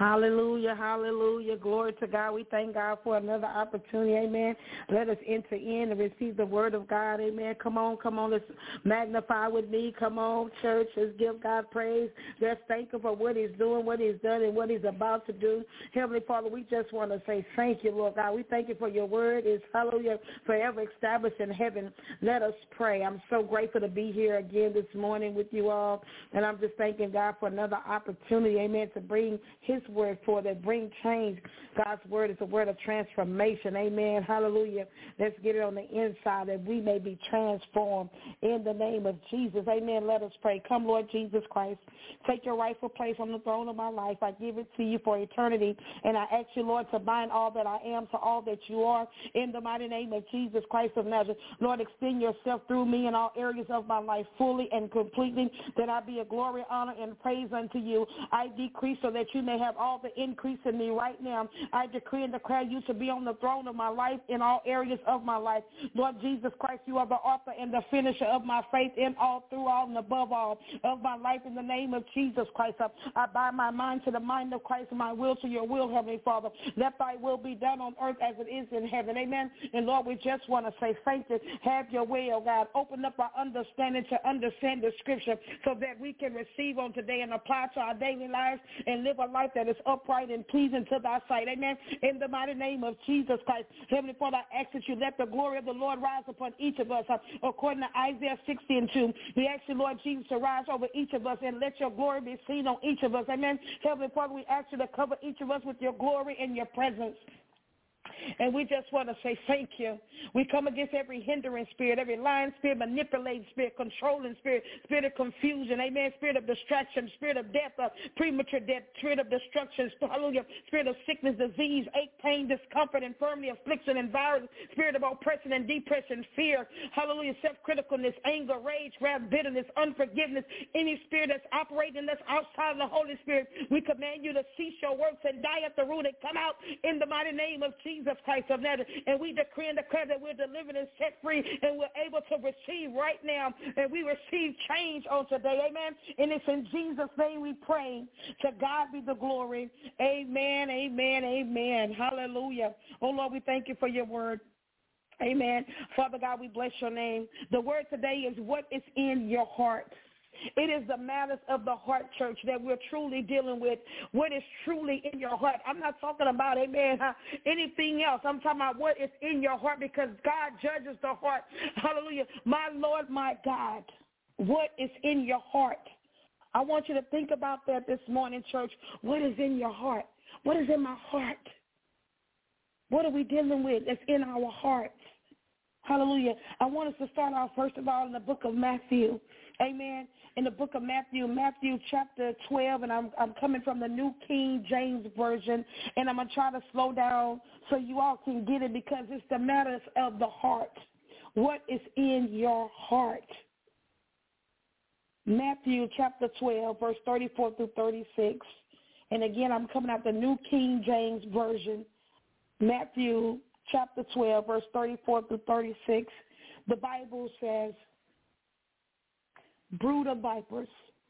Hallelujah, hallelujah. Glory to God. We thank God for another opportunity, amen. Let us enter in and receive the word of God, amen. Come on, come on, let's magnify with me. Come on, church, let's give God praise. Let's thank him for what he's doing, what he's done, and what he's about to do. Heavenly Father, we just want to say thank you, Lord God. We thank you for your word is, hallelujah, forever established in heaven. Let us pray. I'm so grateful to be here again this morning with you all, and I'm just thanking God for another opportunity, amen, to bring his word for that bring change. God's word is a word of transformation. Amen. Hallelujah. Let's get it on the inside that we may be transformed in the name of Jesus. Amen. Let us pray. Come, Lord Jesus Christ. Take your rightful place on the throne of my life. I give it to you for eternity. And I ask you, Lord, to bind all that I am to all that you are in the mighty name of Jesus Christ of Nazareth. Lord, extend yourself through me in all areas of my life fully and completely, that I be a glory, honor, and praise unto you. I decrease so that you may have all the increase in me right now. I decree and declare you to be on the throne of my life in all areas of my life. Lord Jesus Christ, you are the author and the finisher of my faith in all, through all, and above all of my life in the name of Jesus Christ. I bind my mind to the mind of Christ and my will to your will, Heavenly Father. Let thy will be done on earth as it is in heaven. Amen. And Lord, we just want to say thank you. Have your way, oh God. Open up our understanding to understand the scripture so that we can receive on today and apply to our daily lives and live a life that is upright and pleasing to thy sight. Amen. In the mighty name of Jesus Christ. Heavenly Father, I ask that you let the glory of the Lord rise upon each of us. Uh, according to Isaiah sixty and two, we ask you, Lord Jesus, to rise over each of us and let your glory be seen on each of us. Amen. Heavenly Father, we ask you to cover each of us with your glory and your presence. And we just want to say thank you. We come against every hindering spirit, every lying spirit, manipulating spirit, controlling spirit, spirit of confusion, amen, spirit of distraction, spirit of death, uh, premature death, spirit of destruction, hallelujah, spirit of sickness, disease, ache, pain, discomfort, infirmity, affliction, and virus, spirit of oppression and depression, fear, hallelujah, self-criticalness, anger, rage, wrath, bitterness, unforgiveness, any spirit that's operating that's outside of the Holy Spirit, we command you to cease your works and die at the root and come out in the mighty name of Jesus Christ of Nazareth. And we decree and declare that we're delivered and set free and we're able to receive right now, and we receive change on today. Amen. And it's in Jesus' name we pray. To God be the glory. Amen, amen, amen. Hallelujah. Oh, Lord, we thank you for your word. Amen. Father God, we bless your name. The word today is what is in your heart. It is the matters of the heart, church, that we're truly dealing with. What is truly in your heart? I'm not talking about, amen, anything else. I'm talking about what is in your heart, because God judges the heart. Hallelujah. My Lord, my God, what is in your heart? I want you to think about that this morning, church. What is in your heart? What is in my heart? What are we dealing with that's in our hearts? Hallelujah. I want us to start off, first of all, in the book of Matthew. Amen. In the book of Matthew, Matthew chapter twelve, and I'm I'm coming from the New King James Version, and I'm going to try to slow down so you all can get it, because it's the matters of the heart. What is in your heart? Matthew chapter twelve, verse thirty-four through thirty-six. And again, I'm coming out the New King James Version. Matthew chapter twelve, verse thirty-four through thirty-six. The Bible says, brood of vipers,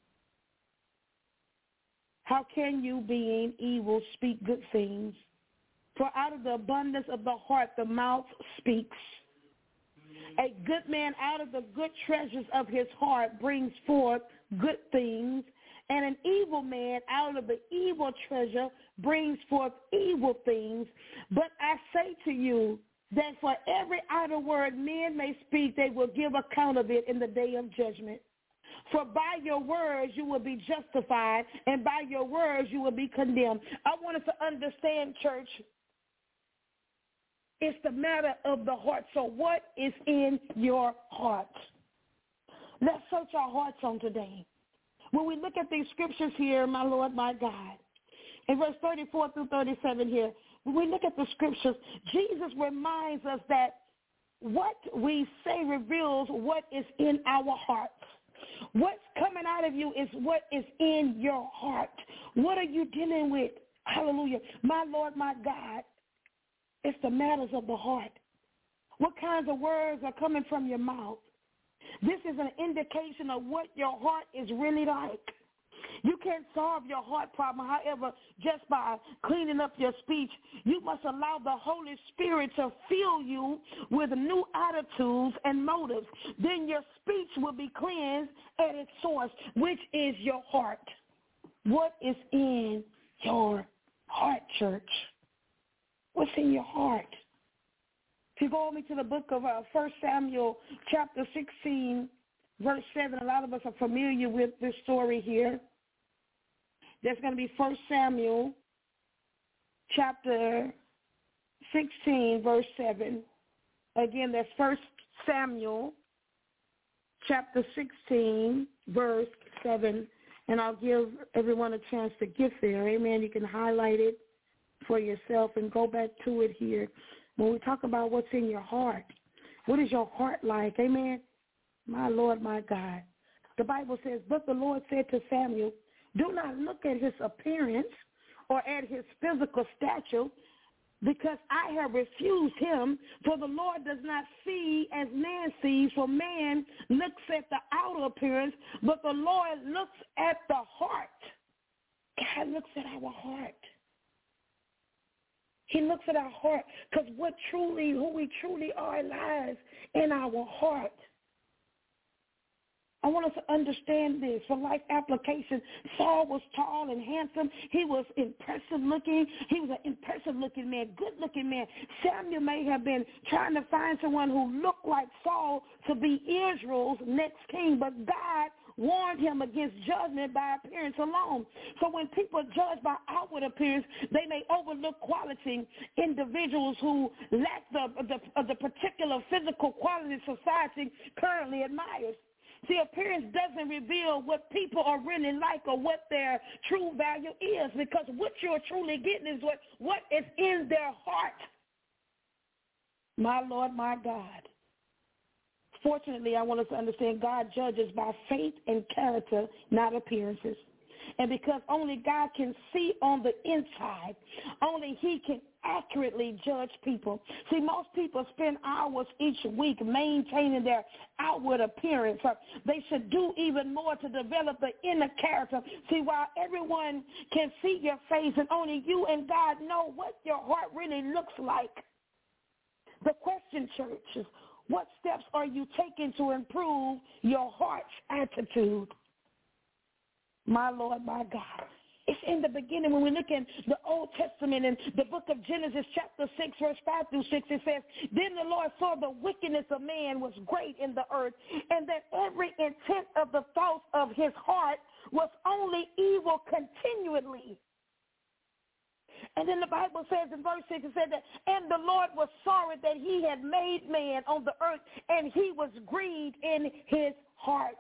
how can you, being evil, speak good things? For out of the abundance of the heart the mouth speaks. A good man out of the good treasures of his heart brings forth good things, and an evil man out of the evil treasure brings forth evil things. But I say to you that for every idle word men may speak, they will give account of it in the day of judgment. For by your words you will be justified, and by your words you will be condemned. I want us to understand, church, it's the matter of the heart. So what is in your heart? Let's search our hearts on today. When we look at these scriptures here, my Lord, my God, in verse thirty-four through thirty-seven here, when we look at the scriptures, Jesus reminds us that what we say reveals what is in our hearts. What's coming out of you is what is in your heart. What are you dealing with? Hallelujah. My Lord, my God, it's the matters of the heart. What kinds of words are coming from your mouth? This is an indication of what your heart is really like. You can't solve your heart problem, however, just by cleaning up your speech. You must allow the Holy Spirit to fill you with new attitudes and motives. Then your speech will be cleansed at its source, which is your heart. What is in your heart, church? What's in your heart? If you go over to the book of uh, First Samuel chapter sixteen, verse seven, a lot of us are familiar with this story here. That's going to be First Samuel chapter sixteen, verse seven. Again, that's First Samuel chapter sixteen, verse seven. And I'll give everyone a chance to get there. Amen. You can highlight it for yourself and go back to it here. When we talk about what's in your heart, what is your heart like? Amen. My Lord, my God. The Bible says, but the Lord said to Samuel, do not look at his appearance or at his physical stature, because I have refused him. For the Lord does not see as man sees, for man looks at the outer appearance, but the Lord looks at the heart. God looks at our heart. He looks at our heart, because what truly, who we truly are lies in our heart. I want us to understand this for life application. Saul was tall and handsome. He was impressive looking. He was an impressive looking man, good looking man. Samuel may have been trying to find someone who looked like Saul to be Israel's next king, but God warned him against judgment by appearance alone. So when people judge by outward appearance, they may overlook quality individuals who lack the, the, the particular physical quality society currently admires. See, appearance doesn't reveal what people are really like or what their true value is, because what you're truly getting is what, what is in their heart. My Lord, my God. Fortunately, I want us to understand God judges by faith and character, not appearances. And because only God can see on the inside, only he can accurately judge people. See, most people spend hours each week maintaining their outward appearance. They should do even more to develop the inner character. See, while everyone can see your face and only you and God know what your heart really looks like. The question, church, is what steps are you taking to improve your heart's attitude? My Lord, my God. It's in the beginning when we look in the Old Testament in the book of Genesis chapter six, verse five through six, it says, then the Lord saw the wickedness of man was great in the earth, and that every intent of the thoughts of his heart was only evil continually. And then the Bible says in verse six, it said that, and the Lord was sorry that he had made man on the earth, and he was grieved in his heart.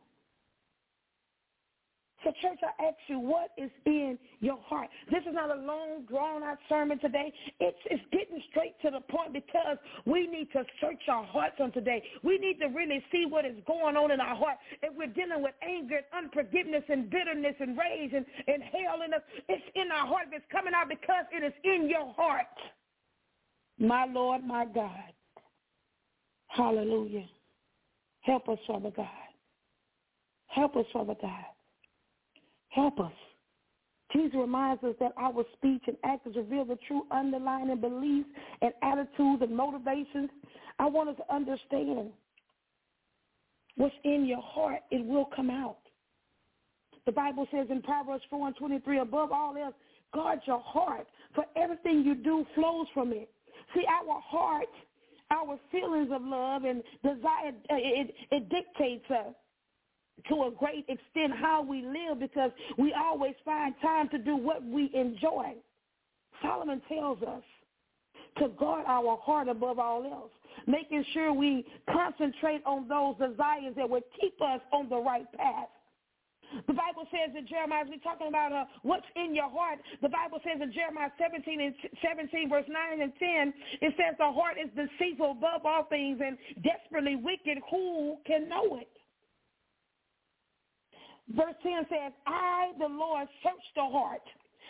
So, church, I ask you, what is in your heart? This is not a long, drawn-out sermon today. It's, it's getting straight to the point, because we need to search our hearts on today. We need to really see what is going on in our heart. If we're dealing with anger and unforgiveness and bitterness and rage and, and hell in us, it's in our heart. It's coming out because it is in your heart. My Lord, my God. Hallelujah. Help us, Father God. Help us, Father God. Help us. Jesus reminds us that our speech and actions reveal the true underlying beliefs and attitudes and motivations. I want us to understand what's in your heart. It will come out. The Bible says in Proverbs four and twenty-three, above all else, guard your heart, for everything you do flows from it. See, our heart, our feelings of love and desire, it, it dictates us to a great extent how we live, because we always find time to do what we enjoy. Solomon tells us to guard our heart above all else, making sure we concentrate on those desires that would keep us on the right path. The Bible says in Jeremiah, as we're talking about uh, what's in your heart, the Bible says in Jeremiah seventeen and seventeen, verse nine and ten, it says the heart is deceitful above all things and desperately wicked. Who can know it? Verse ten says, I, the Lord, search the heart.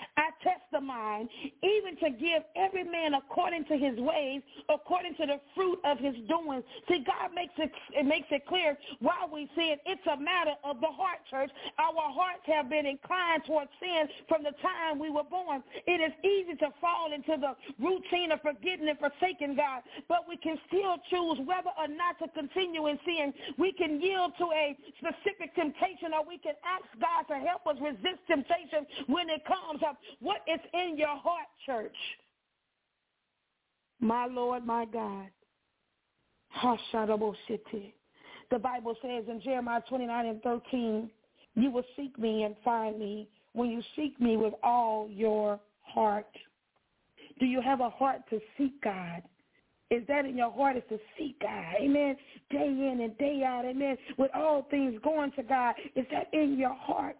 I test the mind, even to give every man according to his ways, according to the fruit of his doings. See, God makes it, it makes it clear why we see it. It's a matter of the heart, church. Our hearts have been inclined towards sin from the time we were born. It is easy to fall into the routine of forgetting and forsaking God, but we can still choose whether or not to continue in sin. We can yield to a specific temptation, or we can ask God to help us resist temptation when it comes up. What is in your heart, church? My Lord, my God. The Bible says in Jeremiah twenty-nine and thirteen, you will seek me and find me when you seek me with all your heart. Do you have a heart to seek God? Is that in your heart, is to seek God? Amen. Day in and day out. Amen. With all things going to God. Is that in your heart?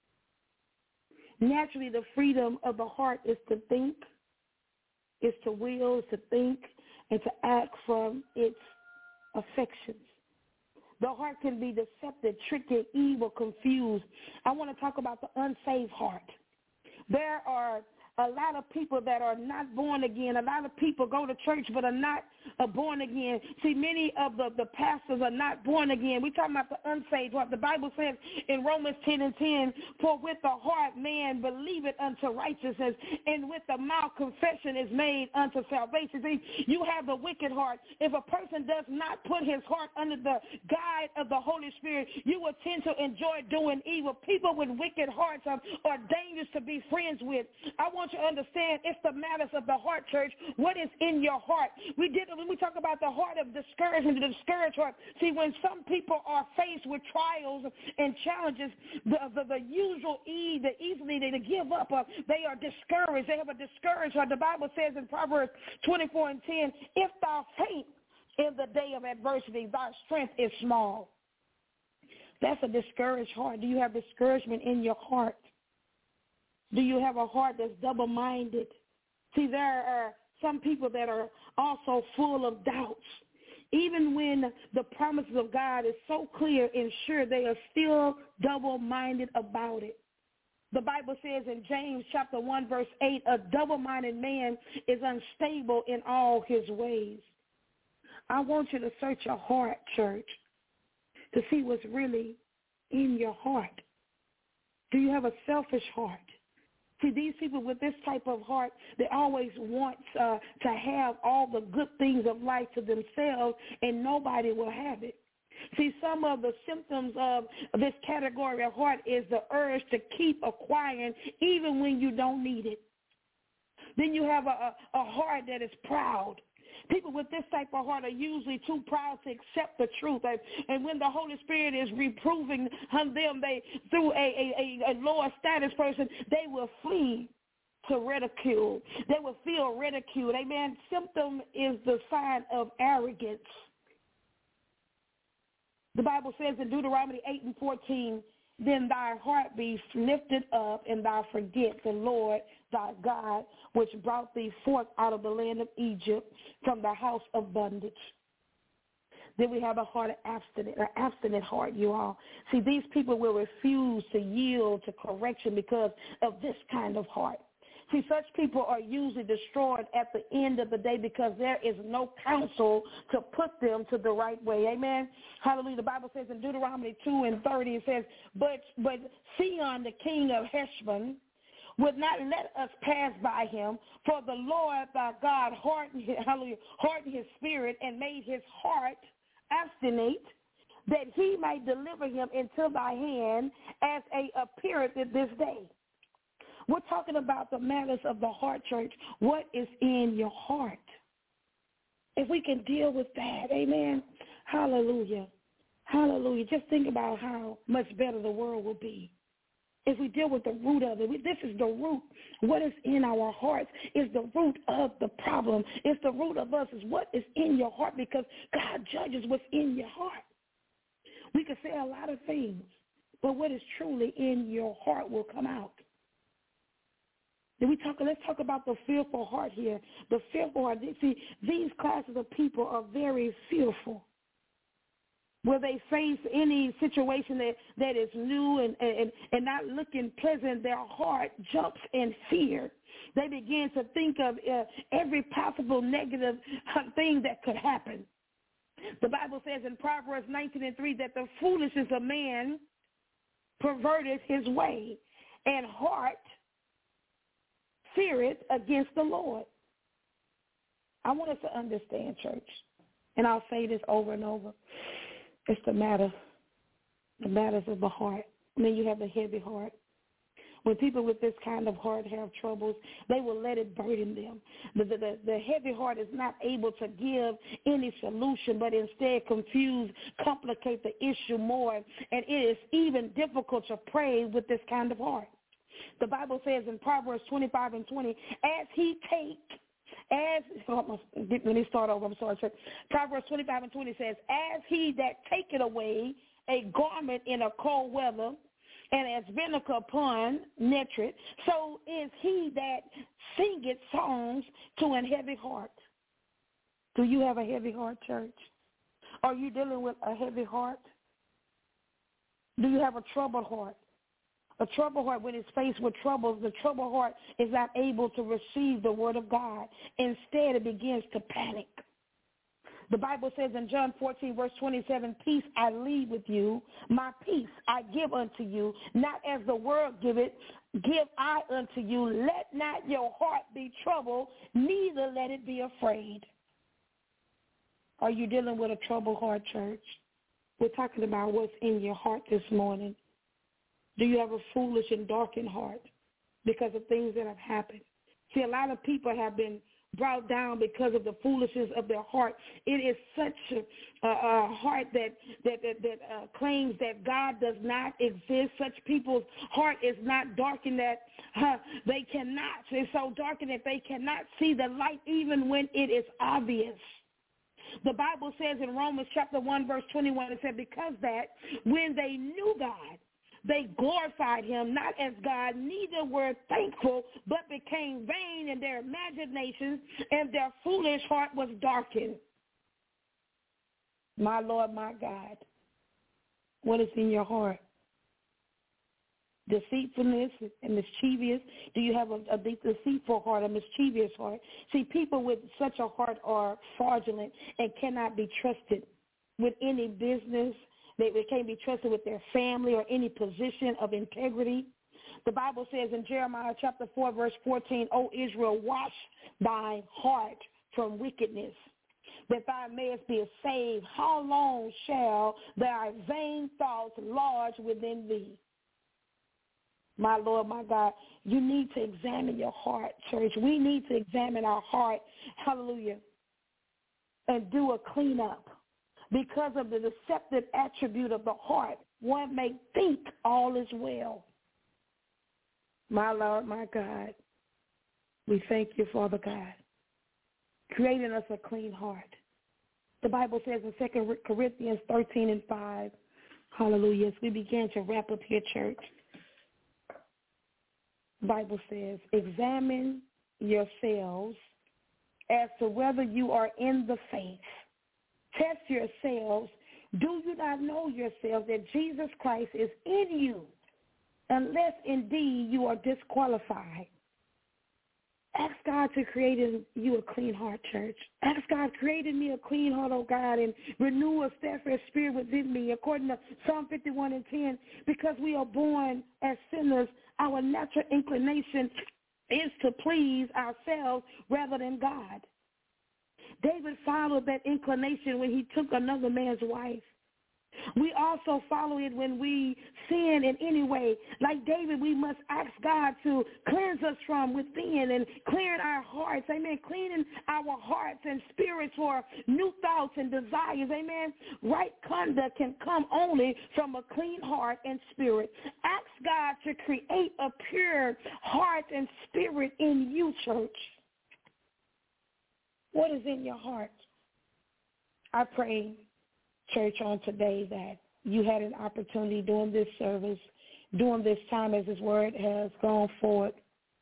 Naturally, the freedom of the heart is to think, is to will, is to think, and to act from its affections. The heart can be deceptive, tricky, evil, confused. I want to talk about the unsaved heart. There are a lot of people that are not born again. A lot of people go to church but are not uh, born again. See, many of the, the pastors are not born again. We're talking about the unsaved heart. The Bible says in Romans ten and ten, for with the heart man believeth unto righteousness, and with the mouth confession is made unto salvation. See, you have the wicked heart. If a person does not put his heart under the guide of the Holy Spirit, you will tend to enjoy doing evil. People with wicked hearts are, are dangerous to be friends with. I want you to understand it's the matters of the heart, church. What is in your heart? We did when we talk about the heart of discouragement, the discouraged heart. See, when some people are faced with trials and challenges, the the, the usual ease, the easily they give up, uh, they are discouraged. They have a discouraged heart. The Bible says in Proverbs twenty-four and ten, if thou faint in the day of adversity, thy strength is small. That's a discouraged heart. Do you have discouragement in your heart? Do you have a heart that's double-minded? See, there are some people that are also full of doubts. Even when the promises of God is so clear and sure, they are still double-minded about it. The Bible says in James chapter one, verse eight, a double-minded man is unstable in all his ways. I want you to search your heart, church, to see what's really in your heart. Do you have a selfish heart? See, these people with this type of heart, they always want uh, to have all the good things of life to themselves, and nobody will have it. See, some of the symptoms of this category of heart is the urge to keep acquiring even when you don't need it. Then you have a, a, a heart that is proud. People with this type of heart are usually too proud to accept the truth. And when the Holy Spirit is reproving them, they through a, a, a lower status person, they will flee to ridicule. They will feel ridiculed. Amen. Symptom is the sign of arrogance. The Bible says in Deuteronomy eight and fourteen, then thy heart be lifted up, and thou forget the Lord thy God, which brought thee forth out of the land of Egypt from the house of bondage. Then we have a heart of abstinent, an abstinent heart, you all. See, these people will refuse to yield to correction because of this kind of heart. See, such people are usually destroyed at the end of the day because there is no counsel to put them to the right way. Amen. Hallelujah. The Bible says in Deuteronomy two and thirty, it says, but, but Sihon, the king of Heshbon, would not let us pass by him, for the Lord thy God hardened his, hallelujah, hardened his spirit and made his heart obstinate, that he might deliver him into thy hand as a appearance this day. We're talking about the matters of the heart, church. What is in your heart? If we can deal with that, amen, hallelujah, hallelujah. Just think about how much better the world will be if we deal with the root of it. This is the root. What is in our hearts is the root of the problem. It's the root of us is what is in your heart, because God judges what's in your heart. We can say a lot of things, but what is truly in your heart will come out. Then we talk, let's talk about the fearful heart here. The fearful heart. See, these classes of people are very fearful. Will they face any situation that, that is new and, and, and not looking pleasant? Their heart jumps in fear. They begin to think of uh, every possible negative thing that could happen. The Bible says in Proverbs nineteen and three that the foolishness of man perverted his way, and heart feareth against the Lord. I want us to understand, church, and I'll say this over and over. It's the matter, the matters of the heart. I mean, you have a heavy heart. When people with this kind of heart have troubles, they will let it burden them. The, the, the, the heavy heart is not able to give any solution, but instead confuse, complicate the issue more. And it is even difficult to pray with this kind of heart. The Bible says in Proverbs twenty-five and twenty, as he take, as, oh, let me start over, I'm sorry, sir. Proverbs twenty-five and twenty says, as he that taketh away a garment in a cold weather, and as vinegar upon netrit, so is he that singeth songs to an heavy heart. Do you have a heavy heart, church? Are you dealing with a heavy heart? Do you have a troubled heart? A troubled heart, when it's faced with troubles, the troubled heart is not able to receive the word of God. Instead, it begins to panic. The Bible says in John fourteen, verse twenty-seven, peace I leave with you, my peace I give unto you, not as the world giveth, give I unto you. Let not your heart be troubled, neither let it be afraid. Are you dealing with a troubled heart, church? We're talking about what's in your heart this morning. Do you have a foolish and darkened heart because of things that have happened? See, a lot of people have been brought down because of the foolishness of their heart. It is such a, a, a heart that that that, that uh, claims that God does not exist. Such people's heart is not darkened that uh, they cannot. It's so darkened that they cannot see the light even when it is obvious. The Bible says in Romans chapter one, verse twenty-one, it said, because that when they knew God, they glorified him not as God, neither were thankful, but became vain in their imaginations, and their foolish heart was darkened. My Lord, my God, what is in your heart? Deceitfulness and mischievous. Do you have a, a deceitful heart, a mischievous heart? See, people with such a heart are fraudulent and cannot be trusted with any business. They, they can't be trusted with their family or any position of integrity. The Bible says in Jeremiah chapter four, verse fourteen, O Israel, wash thy heart from wickedness, that thou mayest be saved. How long shall thy vain thoughts lodge within thee? My Lord, my God, you need to examine your heart, church. We need to examine our heart, hallelujah, and do a cleanup. Because of the deceptive attribute of the heart, one may think all is well. My Lord, my God, we thank you, Father God, creating us a clean heart. The Bible says in Second Corinthians thirteen and five, hallelujah, as we begin to wrap up here, church, the Bible says, examine yourselves as to whether you are in the faith. Test yourselves. Do you not know yourselves that Jesus Christ is in you, unless indeed you are disqualified? Ask God to create in you a clean heart, church. Ask God, create in me a clean heart, oh God, and renew a steadfast spirit within me, according to Psalm fifty-one and ten. Because we are born as sinners, our natural inclination is to please ourselves rather than God. David followed that inclination when he took another man's wife. We also follow it when we sin in any way. Like David, we must ask God to cleanse us from within and clear our hearts. Amen. Cleaning our hearts and spirits for new thoughts and desires. Amen. Right conduct can come only from a clean heart and spirit. Ask God to create a pure heart and spirit in you, church. What is in your heart? I pray, church, on today that you had an opportunity during this service, during this time as His word has gone forward,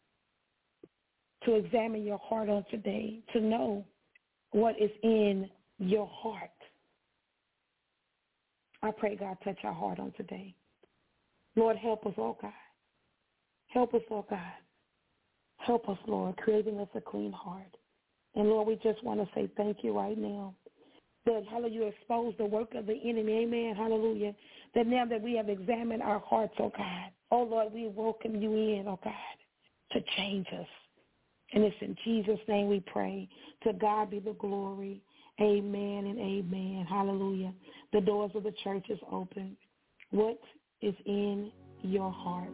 to examine your heart on today, to know what is in your heart. I pray, God, touch our heart on today. Lord, help us, oh God. Help us, oh God. Help us, Lord, creating us a clean heart. And, Lord, we just want to say thank you right now that, hallelujah, expose the work of the enemy, amen, hallelujah, that now that we have examined our hearts, oh God, oh, Lord, we welcome you in, oh God, to change us. And it's in Jesus' name we pray. To God be the glory. Amen and amen. Hallelujah. The doors of the church is open. What is in your heart?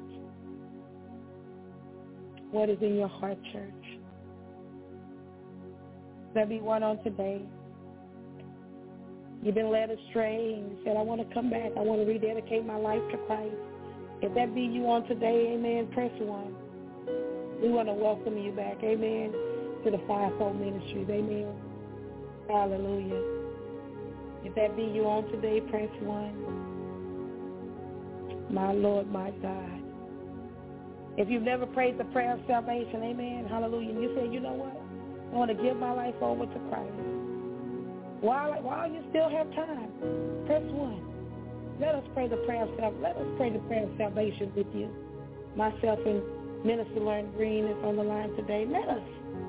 What is in your heart, church? There be one on today. You've been led astray and you said, I want to come back. I want to rededicate my life to Christ. If that be you on today, amen, press one. We want to welcome you back, amen, to the Fivefold Ministries, amen. Hallelujah. If that be you on today, press one. My Lord, my God. If you've never prayed the prayer of salvation, amen, hallelujah, and you say, you know what, I want to give my life over to Christ. While, while you still have time, press one. Let us pray the prayer of salvation. Let us pray the prayer of salvation with you. Myself and Minister Lauren Green is on the line today. Let us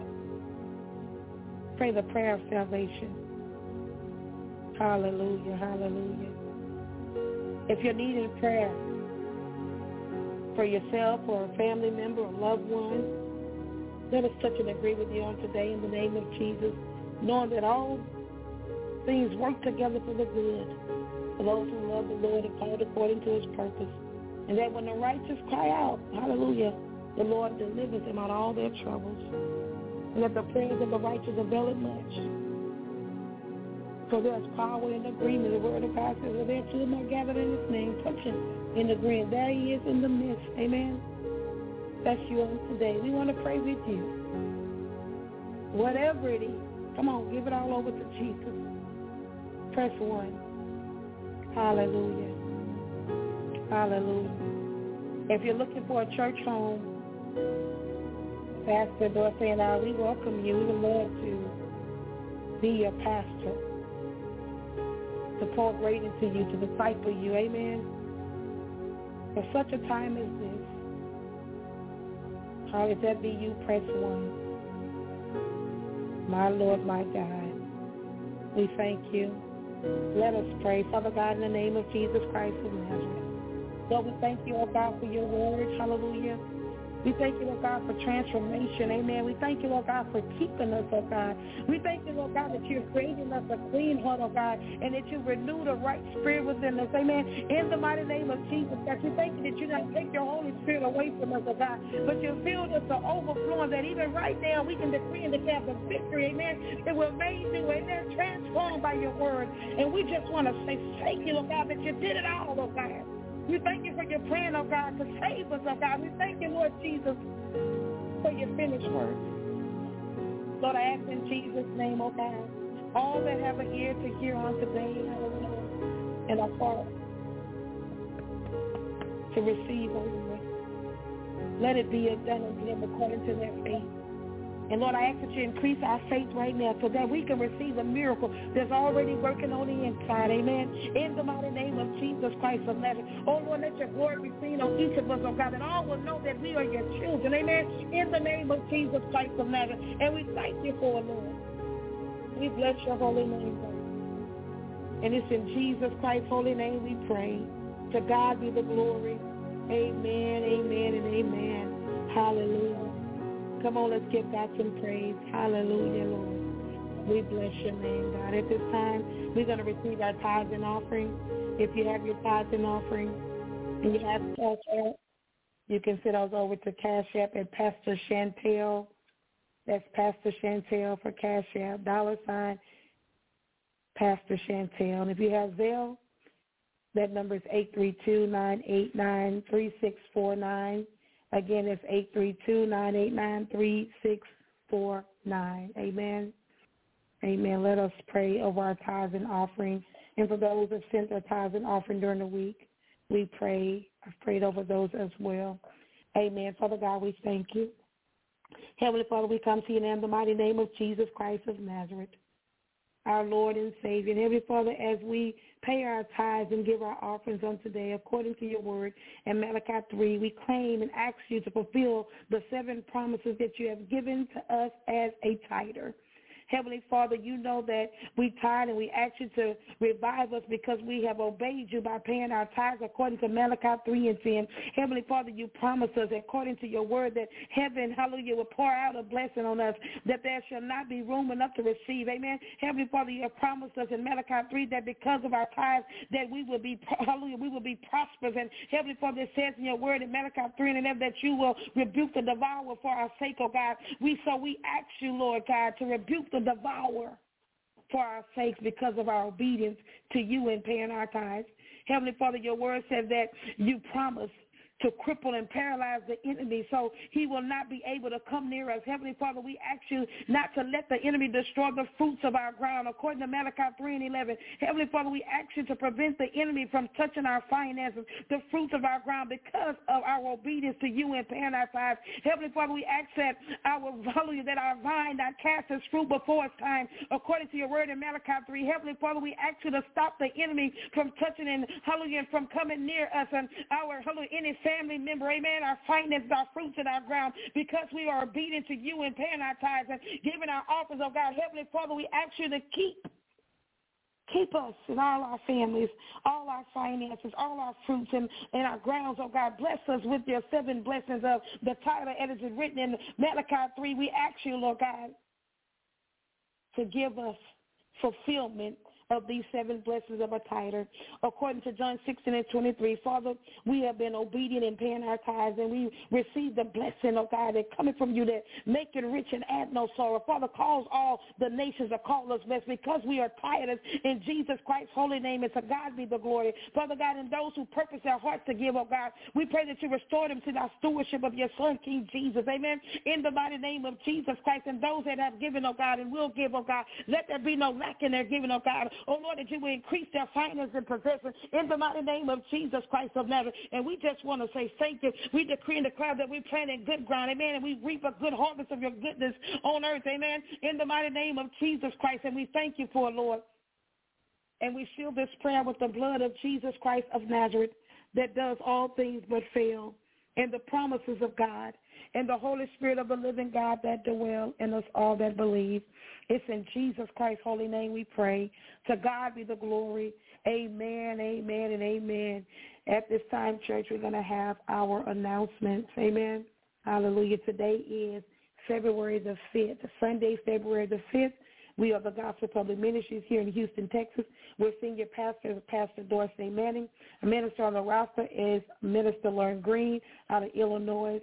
pray the prayer of salvation. Hallelujah, hallelujah. If you're needing prayer for yourself or a family member or loved one, let us touch and agree with you on today in the name of Jesus, knowing that all things work together for the good for those who love the Lord and called according to his purpose. And that when the righteous cry out, hallelujah, the Lord delivers them out of all their troubles. And that the prayers of the righteous avail it much. So there's power in agreement. The word of God says, well, there two of them are gathered in his name, touching in agreement. There he is in the midst. Amen. That's you on today. We want to pray with you. Whatever it is, come on, give it all over to Jesus. Press one. Hallelujah. Hallelujah. If you're looking for a church home, Pastor Dorsey and I, we welcome you. We would love to be your pastor, to pour great into you, to disciple you. Amen. For such a time as this, how if that be you, press one. My Lord, my God, we thank you. Let us pray. Father God, in the name of Jesus Christ of Nazareth. Lord, we thank you, oh God, for your word. Hallelujah. We thank you, Lord God, for transformation. Amen. We thank you, Lord God, for keeping us, oh God. We thank you, Lord God, that you're creating us a clean heart, oh God, and that you renew the right spirit within us. Amen. In the mighty name of Jesus, God, we thank you that you don't take your Holy Spirit away from us, oh God, but you filled us to overflowing, that even right now we can decree and declare the victory. Amen. It will amaze you. Amen. Transformed by your word. And we just want to say thank you, Lord God, that you did it all, oh God. We thank you for your plan, oh God, to save us, oh God. We thank you, Lord Jesus, for your finished work. Lord, I ask in Jesus' name, oh God, all that have an ear to hear on today, and a heart to receive, oh Lord, let it be done unto them according to their faith. And Lord, I ask that you increase our faith right now so that we can receive a miracle that's already working on the inside. Amen. In the mighty name of Jesus Christ of Nazareth. Oh, Lord, let your glory be seen on each of us, oh God, that all will know that we are your children. Amen. In the name of Jesus Christ of Nazareth. And we thank you for it, Lord. We bless your holy name, God. And it's in Jesus Christ's holy name we pray. To God be the glory. Amen, amen, and amen. Hallelujah. Come on, let's give God some praise. Hallelujah, Lord. We bless your name, God. At this time, we're going to receive our tithes and offering. If you have your tithes and offering and you have Cash App, you can send those over to Cash App at Pastor Chantel. That's Pastor Chantel for Cash App, dollar sign Pastor Chantel. And if you have Zelle, that number is eight three two, nine eight nine, three six four nine. Again, it's eight three two, nine eight nine, three six four nine. Amen. Amen. Let us pray over our tithes and offering. And for those that sent their tithes and offering during the week, we pray. I've prayed over those as well. Amen. Father God, we thank you. Heavenly Father, we come to you now in the mighty name of Jesus Christ of Nazareth. our Lord and Savior. And Heavenly Father, as we pay our tithes and give our offerings on today, according to your word in Malachi three, we claim and ask you to fulfill the seven promises that you have given to us as a tither. Heavenly Father, you know that we tithe, and we ask you to revive us because we have obeyed you by paying our tithes according to Malachi three and ten. Heavenly Father, you promised us according to your word that heaven, hallelujah, will pour out a blessing on us, that there shall not be room enough to receive. Amen. Heavenly Father, you have promised us in Malachi three that because of our tithes that we will be, hallelujah, we will be prosperous. And Heavenly Father, it says in your word in Malachi three and eleven that you will rebuke the devourer for our sake, oh God. We so we ask you, Lord God, to rebuke the devour for our sakes because of our obedience to you in paying our tithes. Heavenly Father, your word says that you promise to cripple and paralyze the enemy so he will not be able to come near us. Heavenly Father, we ask you not to let the enemy destroy the fruits of our ground according to Malachi three and eleven. Heavenly Father, we ask you to prevent the enemy from touching our finances, the fruits of our ground, because of our obedience to you and paying our tithes. Heavenly Father, we ask that our hallelujah, that our vine not cast its fruit before its time according to your word in Malachi three. Heavenly Father, we ask you to stop the enemy from touching and hallelujah, and from coming near us and our hallelujah, any family member, amen, our finances, our fruits in our ground, because we are obedient to you and paying our tithes and giving our offers, oh God. Heavenly Father, we ask you to keep Keep us and all our families, all our finances, all our fruits and, and our grounds, oh God. Bless us with your seven blessings of the title as is written in Malachi three. We ask you, Lord God, to give us fulfillment of these seven blessings of a tither. According to John sixteen and twenty-three, Father, we have been obedient in paying our tithes, and we receive the blessing of God that coming from you that make it rich and add no sorrow. Father, cause all the nations to call us blessed because we are tithers in Jesus Christ's holy name, and to God be the glory. Father God, and those who purpose their hearts to give, oh God, we pray that you restore them to the stewardship of your Son, King Jesus. Amen. In the mighty name of Jesus Christ, and those that have given, oh God, and will give, oh God, let there be no lack in their giving, oh God. Oh, Lord, that you will increase their finances and possession in the mighty name of Jesus Christ of Nazareth. And we just want to say thank you. We decree and declare that we plant in good ground, amen, and we reap a good harvest of your goodness on earth, amen, in the mighty name of Jesus Christ. And we thank you for it, Lord. And we seal this prayer with the blood of Jesus Christ of Nazareth that does all things but fail, and the promises of God, and the Holy Spirit of the living God that dwell in us all that believe. It's in Jesus Christ's holy name we pray. To God be the glory. Amen, amen, and amen. At this time, church, we're going to have our announcements. Amen. Hallelujah. Today is February the fifth, Sunday, February the fifth. We are the Gospel Public Ministries here in Houston, Texas. We're senior pastor, Pastor Dorsey Manning. A minister on the roster is Minister Lauren Green out of Illinois.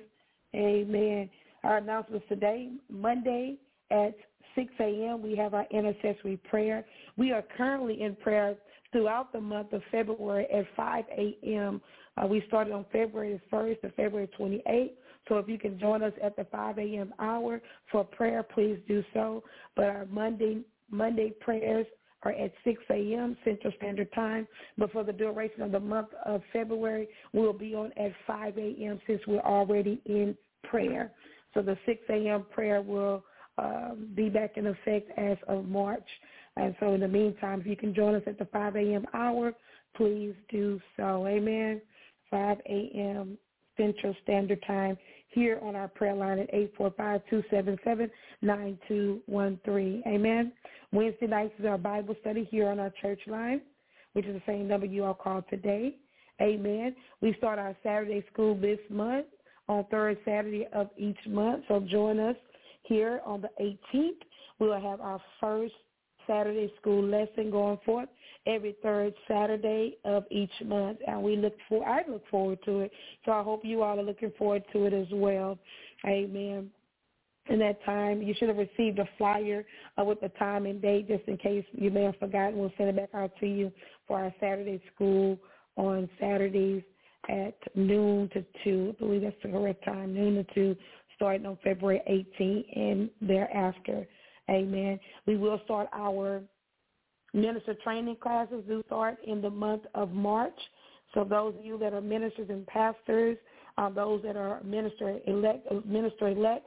Amen. Our announcements today, Monday at six a.m., we have our intercessory prayer. We are currently in prayer throughout the month of February at five a.m. Uh, we started on February the first to February twenty-eighth. So if you can join us at the five a.m. hour for prayer, please do so. But our Monday Monday prayers are at six a.m. Central Standard Time. But for the duration of the month of February, we'll be on at five a.m. since we're already in prayer. So the six a.m. prayer will um, be back in effect as of March. And so in the meantime, if you can join us at the five a.m. hour, please do so. Amen. five a.m. Central Standard Time here on our prayer line at eight four five, two seven seven, nine two one three. Amen. Wednesday nights is our Bible study here on our church line, which is the same number you all called today. Amen. We start our Saturday school this month on third Saturday of each month. So join us here on the eighteenth. We will have our first Saturday school lesson going forth every third Saturday of each month, and we look for I look forward to it. So I hope you all are looking forward to it as well. Amen. In that time, you should have received a flyer uh, with the time and date, just in case you may have forgotten. We'll send it back out to you for our Saturday school on Saturdays at noon to two. I believe that's the correct time, noon to two, starting on February eighteenth and thereafter. Amen. We will start our minister training classes. Do start in the month of March. So those of you that are ministers and pastors, uh, those that are minister elect, minister elects,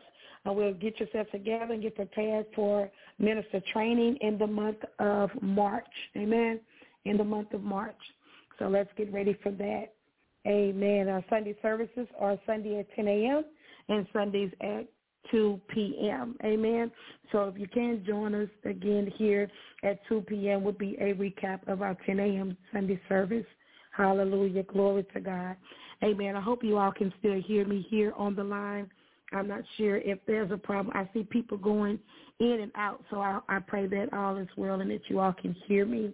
Uh, we'll get yourself together and get prepared for minister training in the month of March. Amen. In the month of March. So let's get ready for that. Amen. Our Sunday services are Sunday at ten a.m. and Sundays at two p.m. Amen. So if you can join us again here at two p.m. would be a recap of our ten a.m. Sunday service. Hallelujah. Glory to God. Amen. I hope you all can still hear me here on the line. I'm not sure if there's a problem. I see people going in and out, so I, I pray that all is well and that you all can hear me.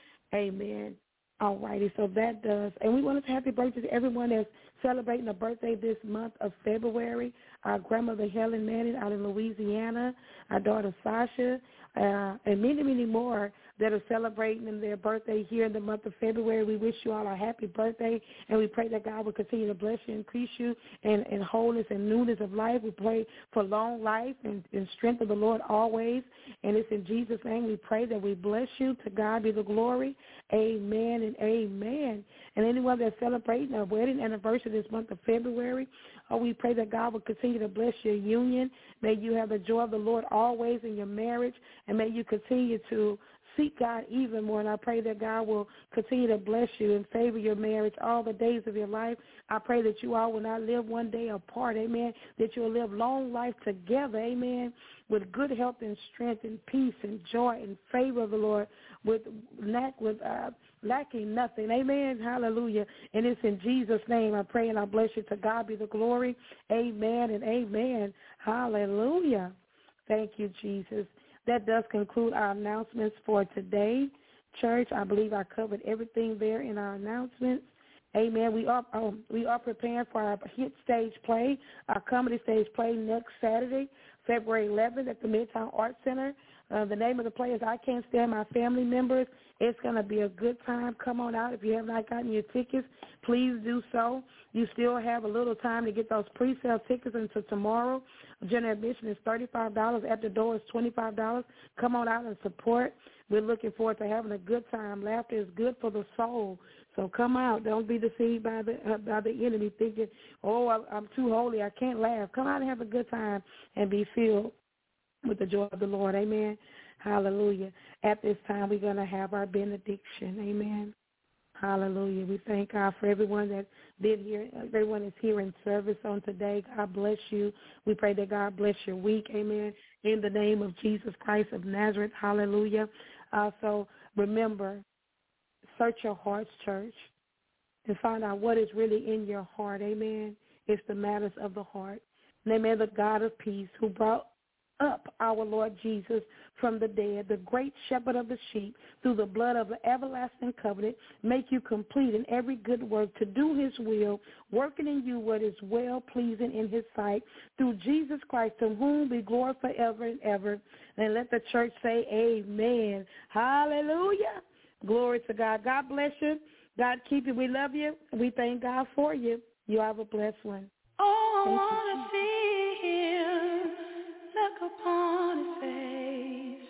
Amen. All righty, so that does. And we want to say happy birthday to everyone that's celebrating a birthday this month of February. Our grandmother Helen Manning out in Louisiana, our daughter Sasha, uh, and many, many more that are celebrating their birthday here in the month of February. We wish you all a happy birthday, and we pray that God will continue to bless you, increase you in, in wholeness and newness of life. We pray for long life and, and strength of the Lord always, and it's in Jesus' name we pray that we bless you. To God be the glory. Amen and amen. And anyone that's celebrating a wedding anniversary this month of February, oh, we pray that God will continue to bless your union. May you have the joy of the Lord always in your marriage, and may you continue to seek God even more. And I pray that God will continue to bless you and favor your marriage all the days of your life. I pray that you all will not live one day apart, amen, that you will live long life together, amen, with good health and strength and peace and joy and favor of the Lord, with lack, with uh, lacking nothing, amen, hallelujah. And it's in Jesus' name I pray and I bless you. To God be the glory, amen and amen, hallelujah. Thank you, Jesus. That does conclude our announcements for today. Church, I believe I covered everything there in our announcements. Amen. We are um, we are preparing for our hit stage play, our comedy stage play next Saturday, February eleventh at the Midtown Arts Center. Uh, the name of the play is I Can't Stand My Family Members. It's going to be a good time. Come on out. If you have not gotten your tickets, please do so. You still have a little time to get those pre-sale tickets until tomorrow. General admission is thirty-five dollars. At the door is twenty-five dollars. Come on out and support. We're looking forward to having a good time. Laughter is good for the soul. So come out. Don't be deceived by the uh, by the enemy thinking, oh, I'm too holy, I can't laugh. Come out and have a good time and be filled with the joy of the Lord. Amen. Hallelujah. At this time, we're going to have our benediction. Amen. Hallelujah. We thank God for everyone that did here. Everyone is here in service on today. God bless you. We pray that God bless your week. Amen. In the name of Jesus Christ of Nazareth. Hallelujah. Uh, so remember, search your hearts, church, and find out what is really in your heart. Amen. It's the matters of the heart. And amen, the God of peace who brought up our Lord Jesus from the dead, the great shepherd of the sheep, through the blood of the everlasting covenant, make you complete in every good work to do his will, working in you what is well-pleasing in his sight, through Jesus Christ, to whom be glory forever and ever. And let the church say amen. Hallelujah. Glory to God. God bless you. God keep you. We love you. We thank God for you. You have a blessed one. Oh, I want to see him, look upon his face.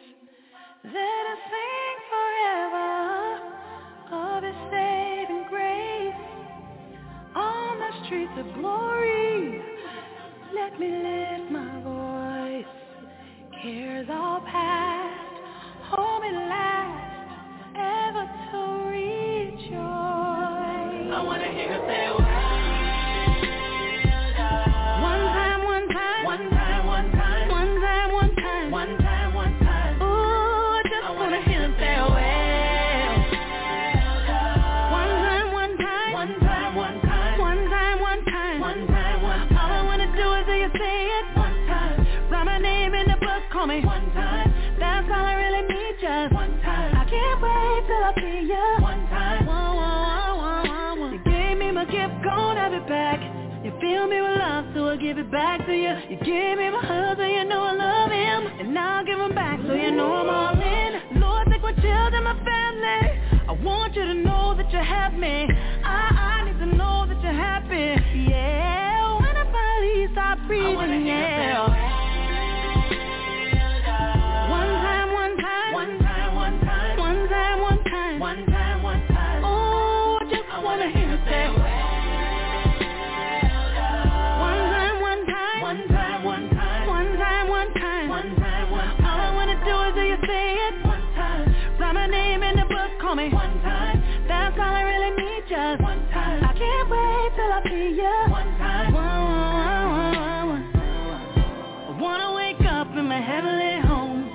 Let us sing forever of his saving grace. On the streets of glory, let me lift my voice. Cares all past, home at last, ever to rejoice. I want to hear you say, me one time, that's all I really need, just one time. I can't wait till I see you one time. Whoa, whoa, whoa, whoa, whoa. You gave me my gift, gon' have it back. You fill me with love, so I give it back to you. You gave me my husband, you know I love him, and now I give him back, so you know I'm all in. Lord, take my children, my family. I want you to know that you have me. I, I need to know that you're happy. Yeah, when I finally stop breathing, yeah. One time, one time, one time, one time, I see ya. One time. One, one, one, one. I wanna wake up in my heavenly home.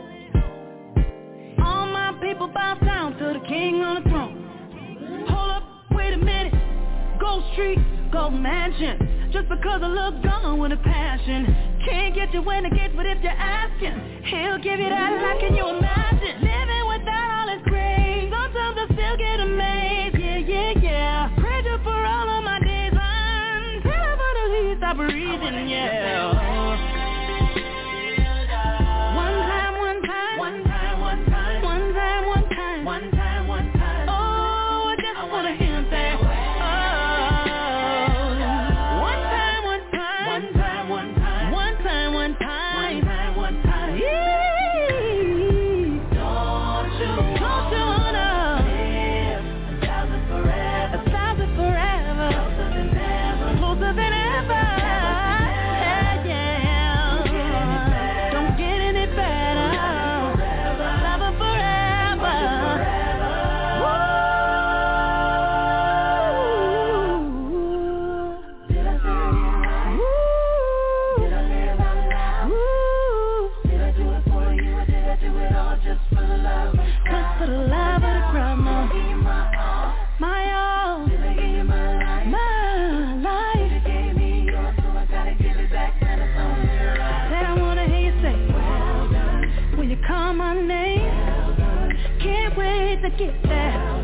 All my people bow down to the king on the throne. Hold up, wait a minute. Gold Street, Gold Mansion. Just because I look gone with a passion. Can't get you when it gets, but if you're asking, he'll give you that life, can you imagine? Living without all his grace. Sometimes I still get amazed, yeah, yeah, yeah. Praise you for all of my days until I finally stop breathing, yeah. One time, one time, one time, one time, one time, one time, one time, one time. Oh, I just wanna hear him say, get that.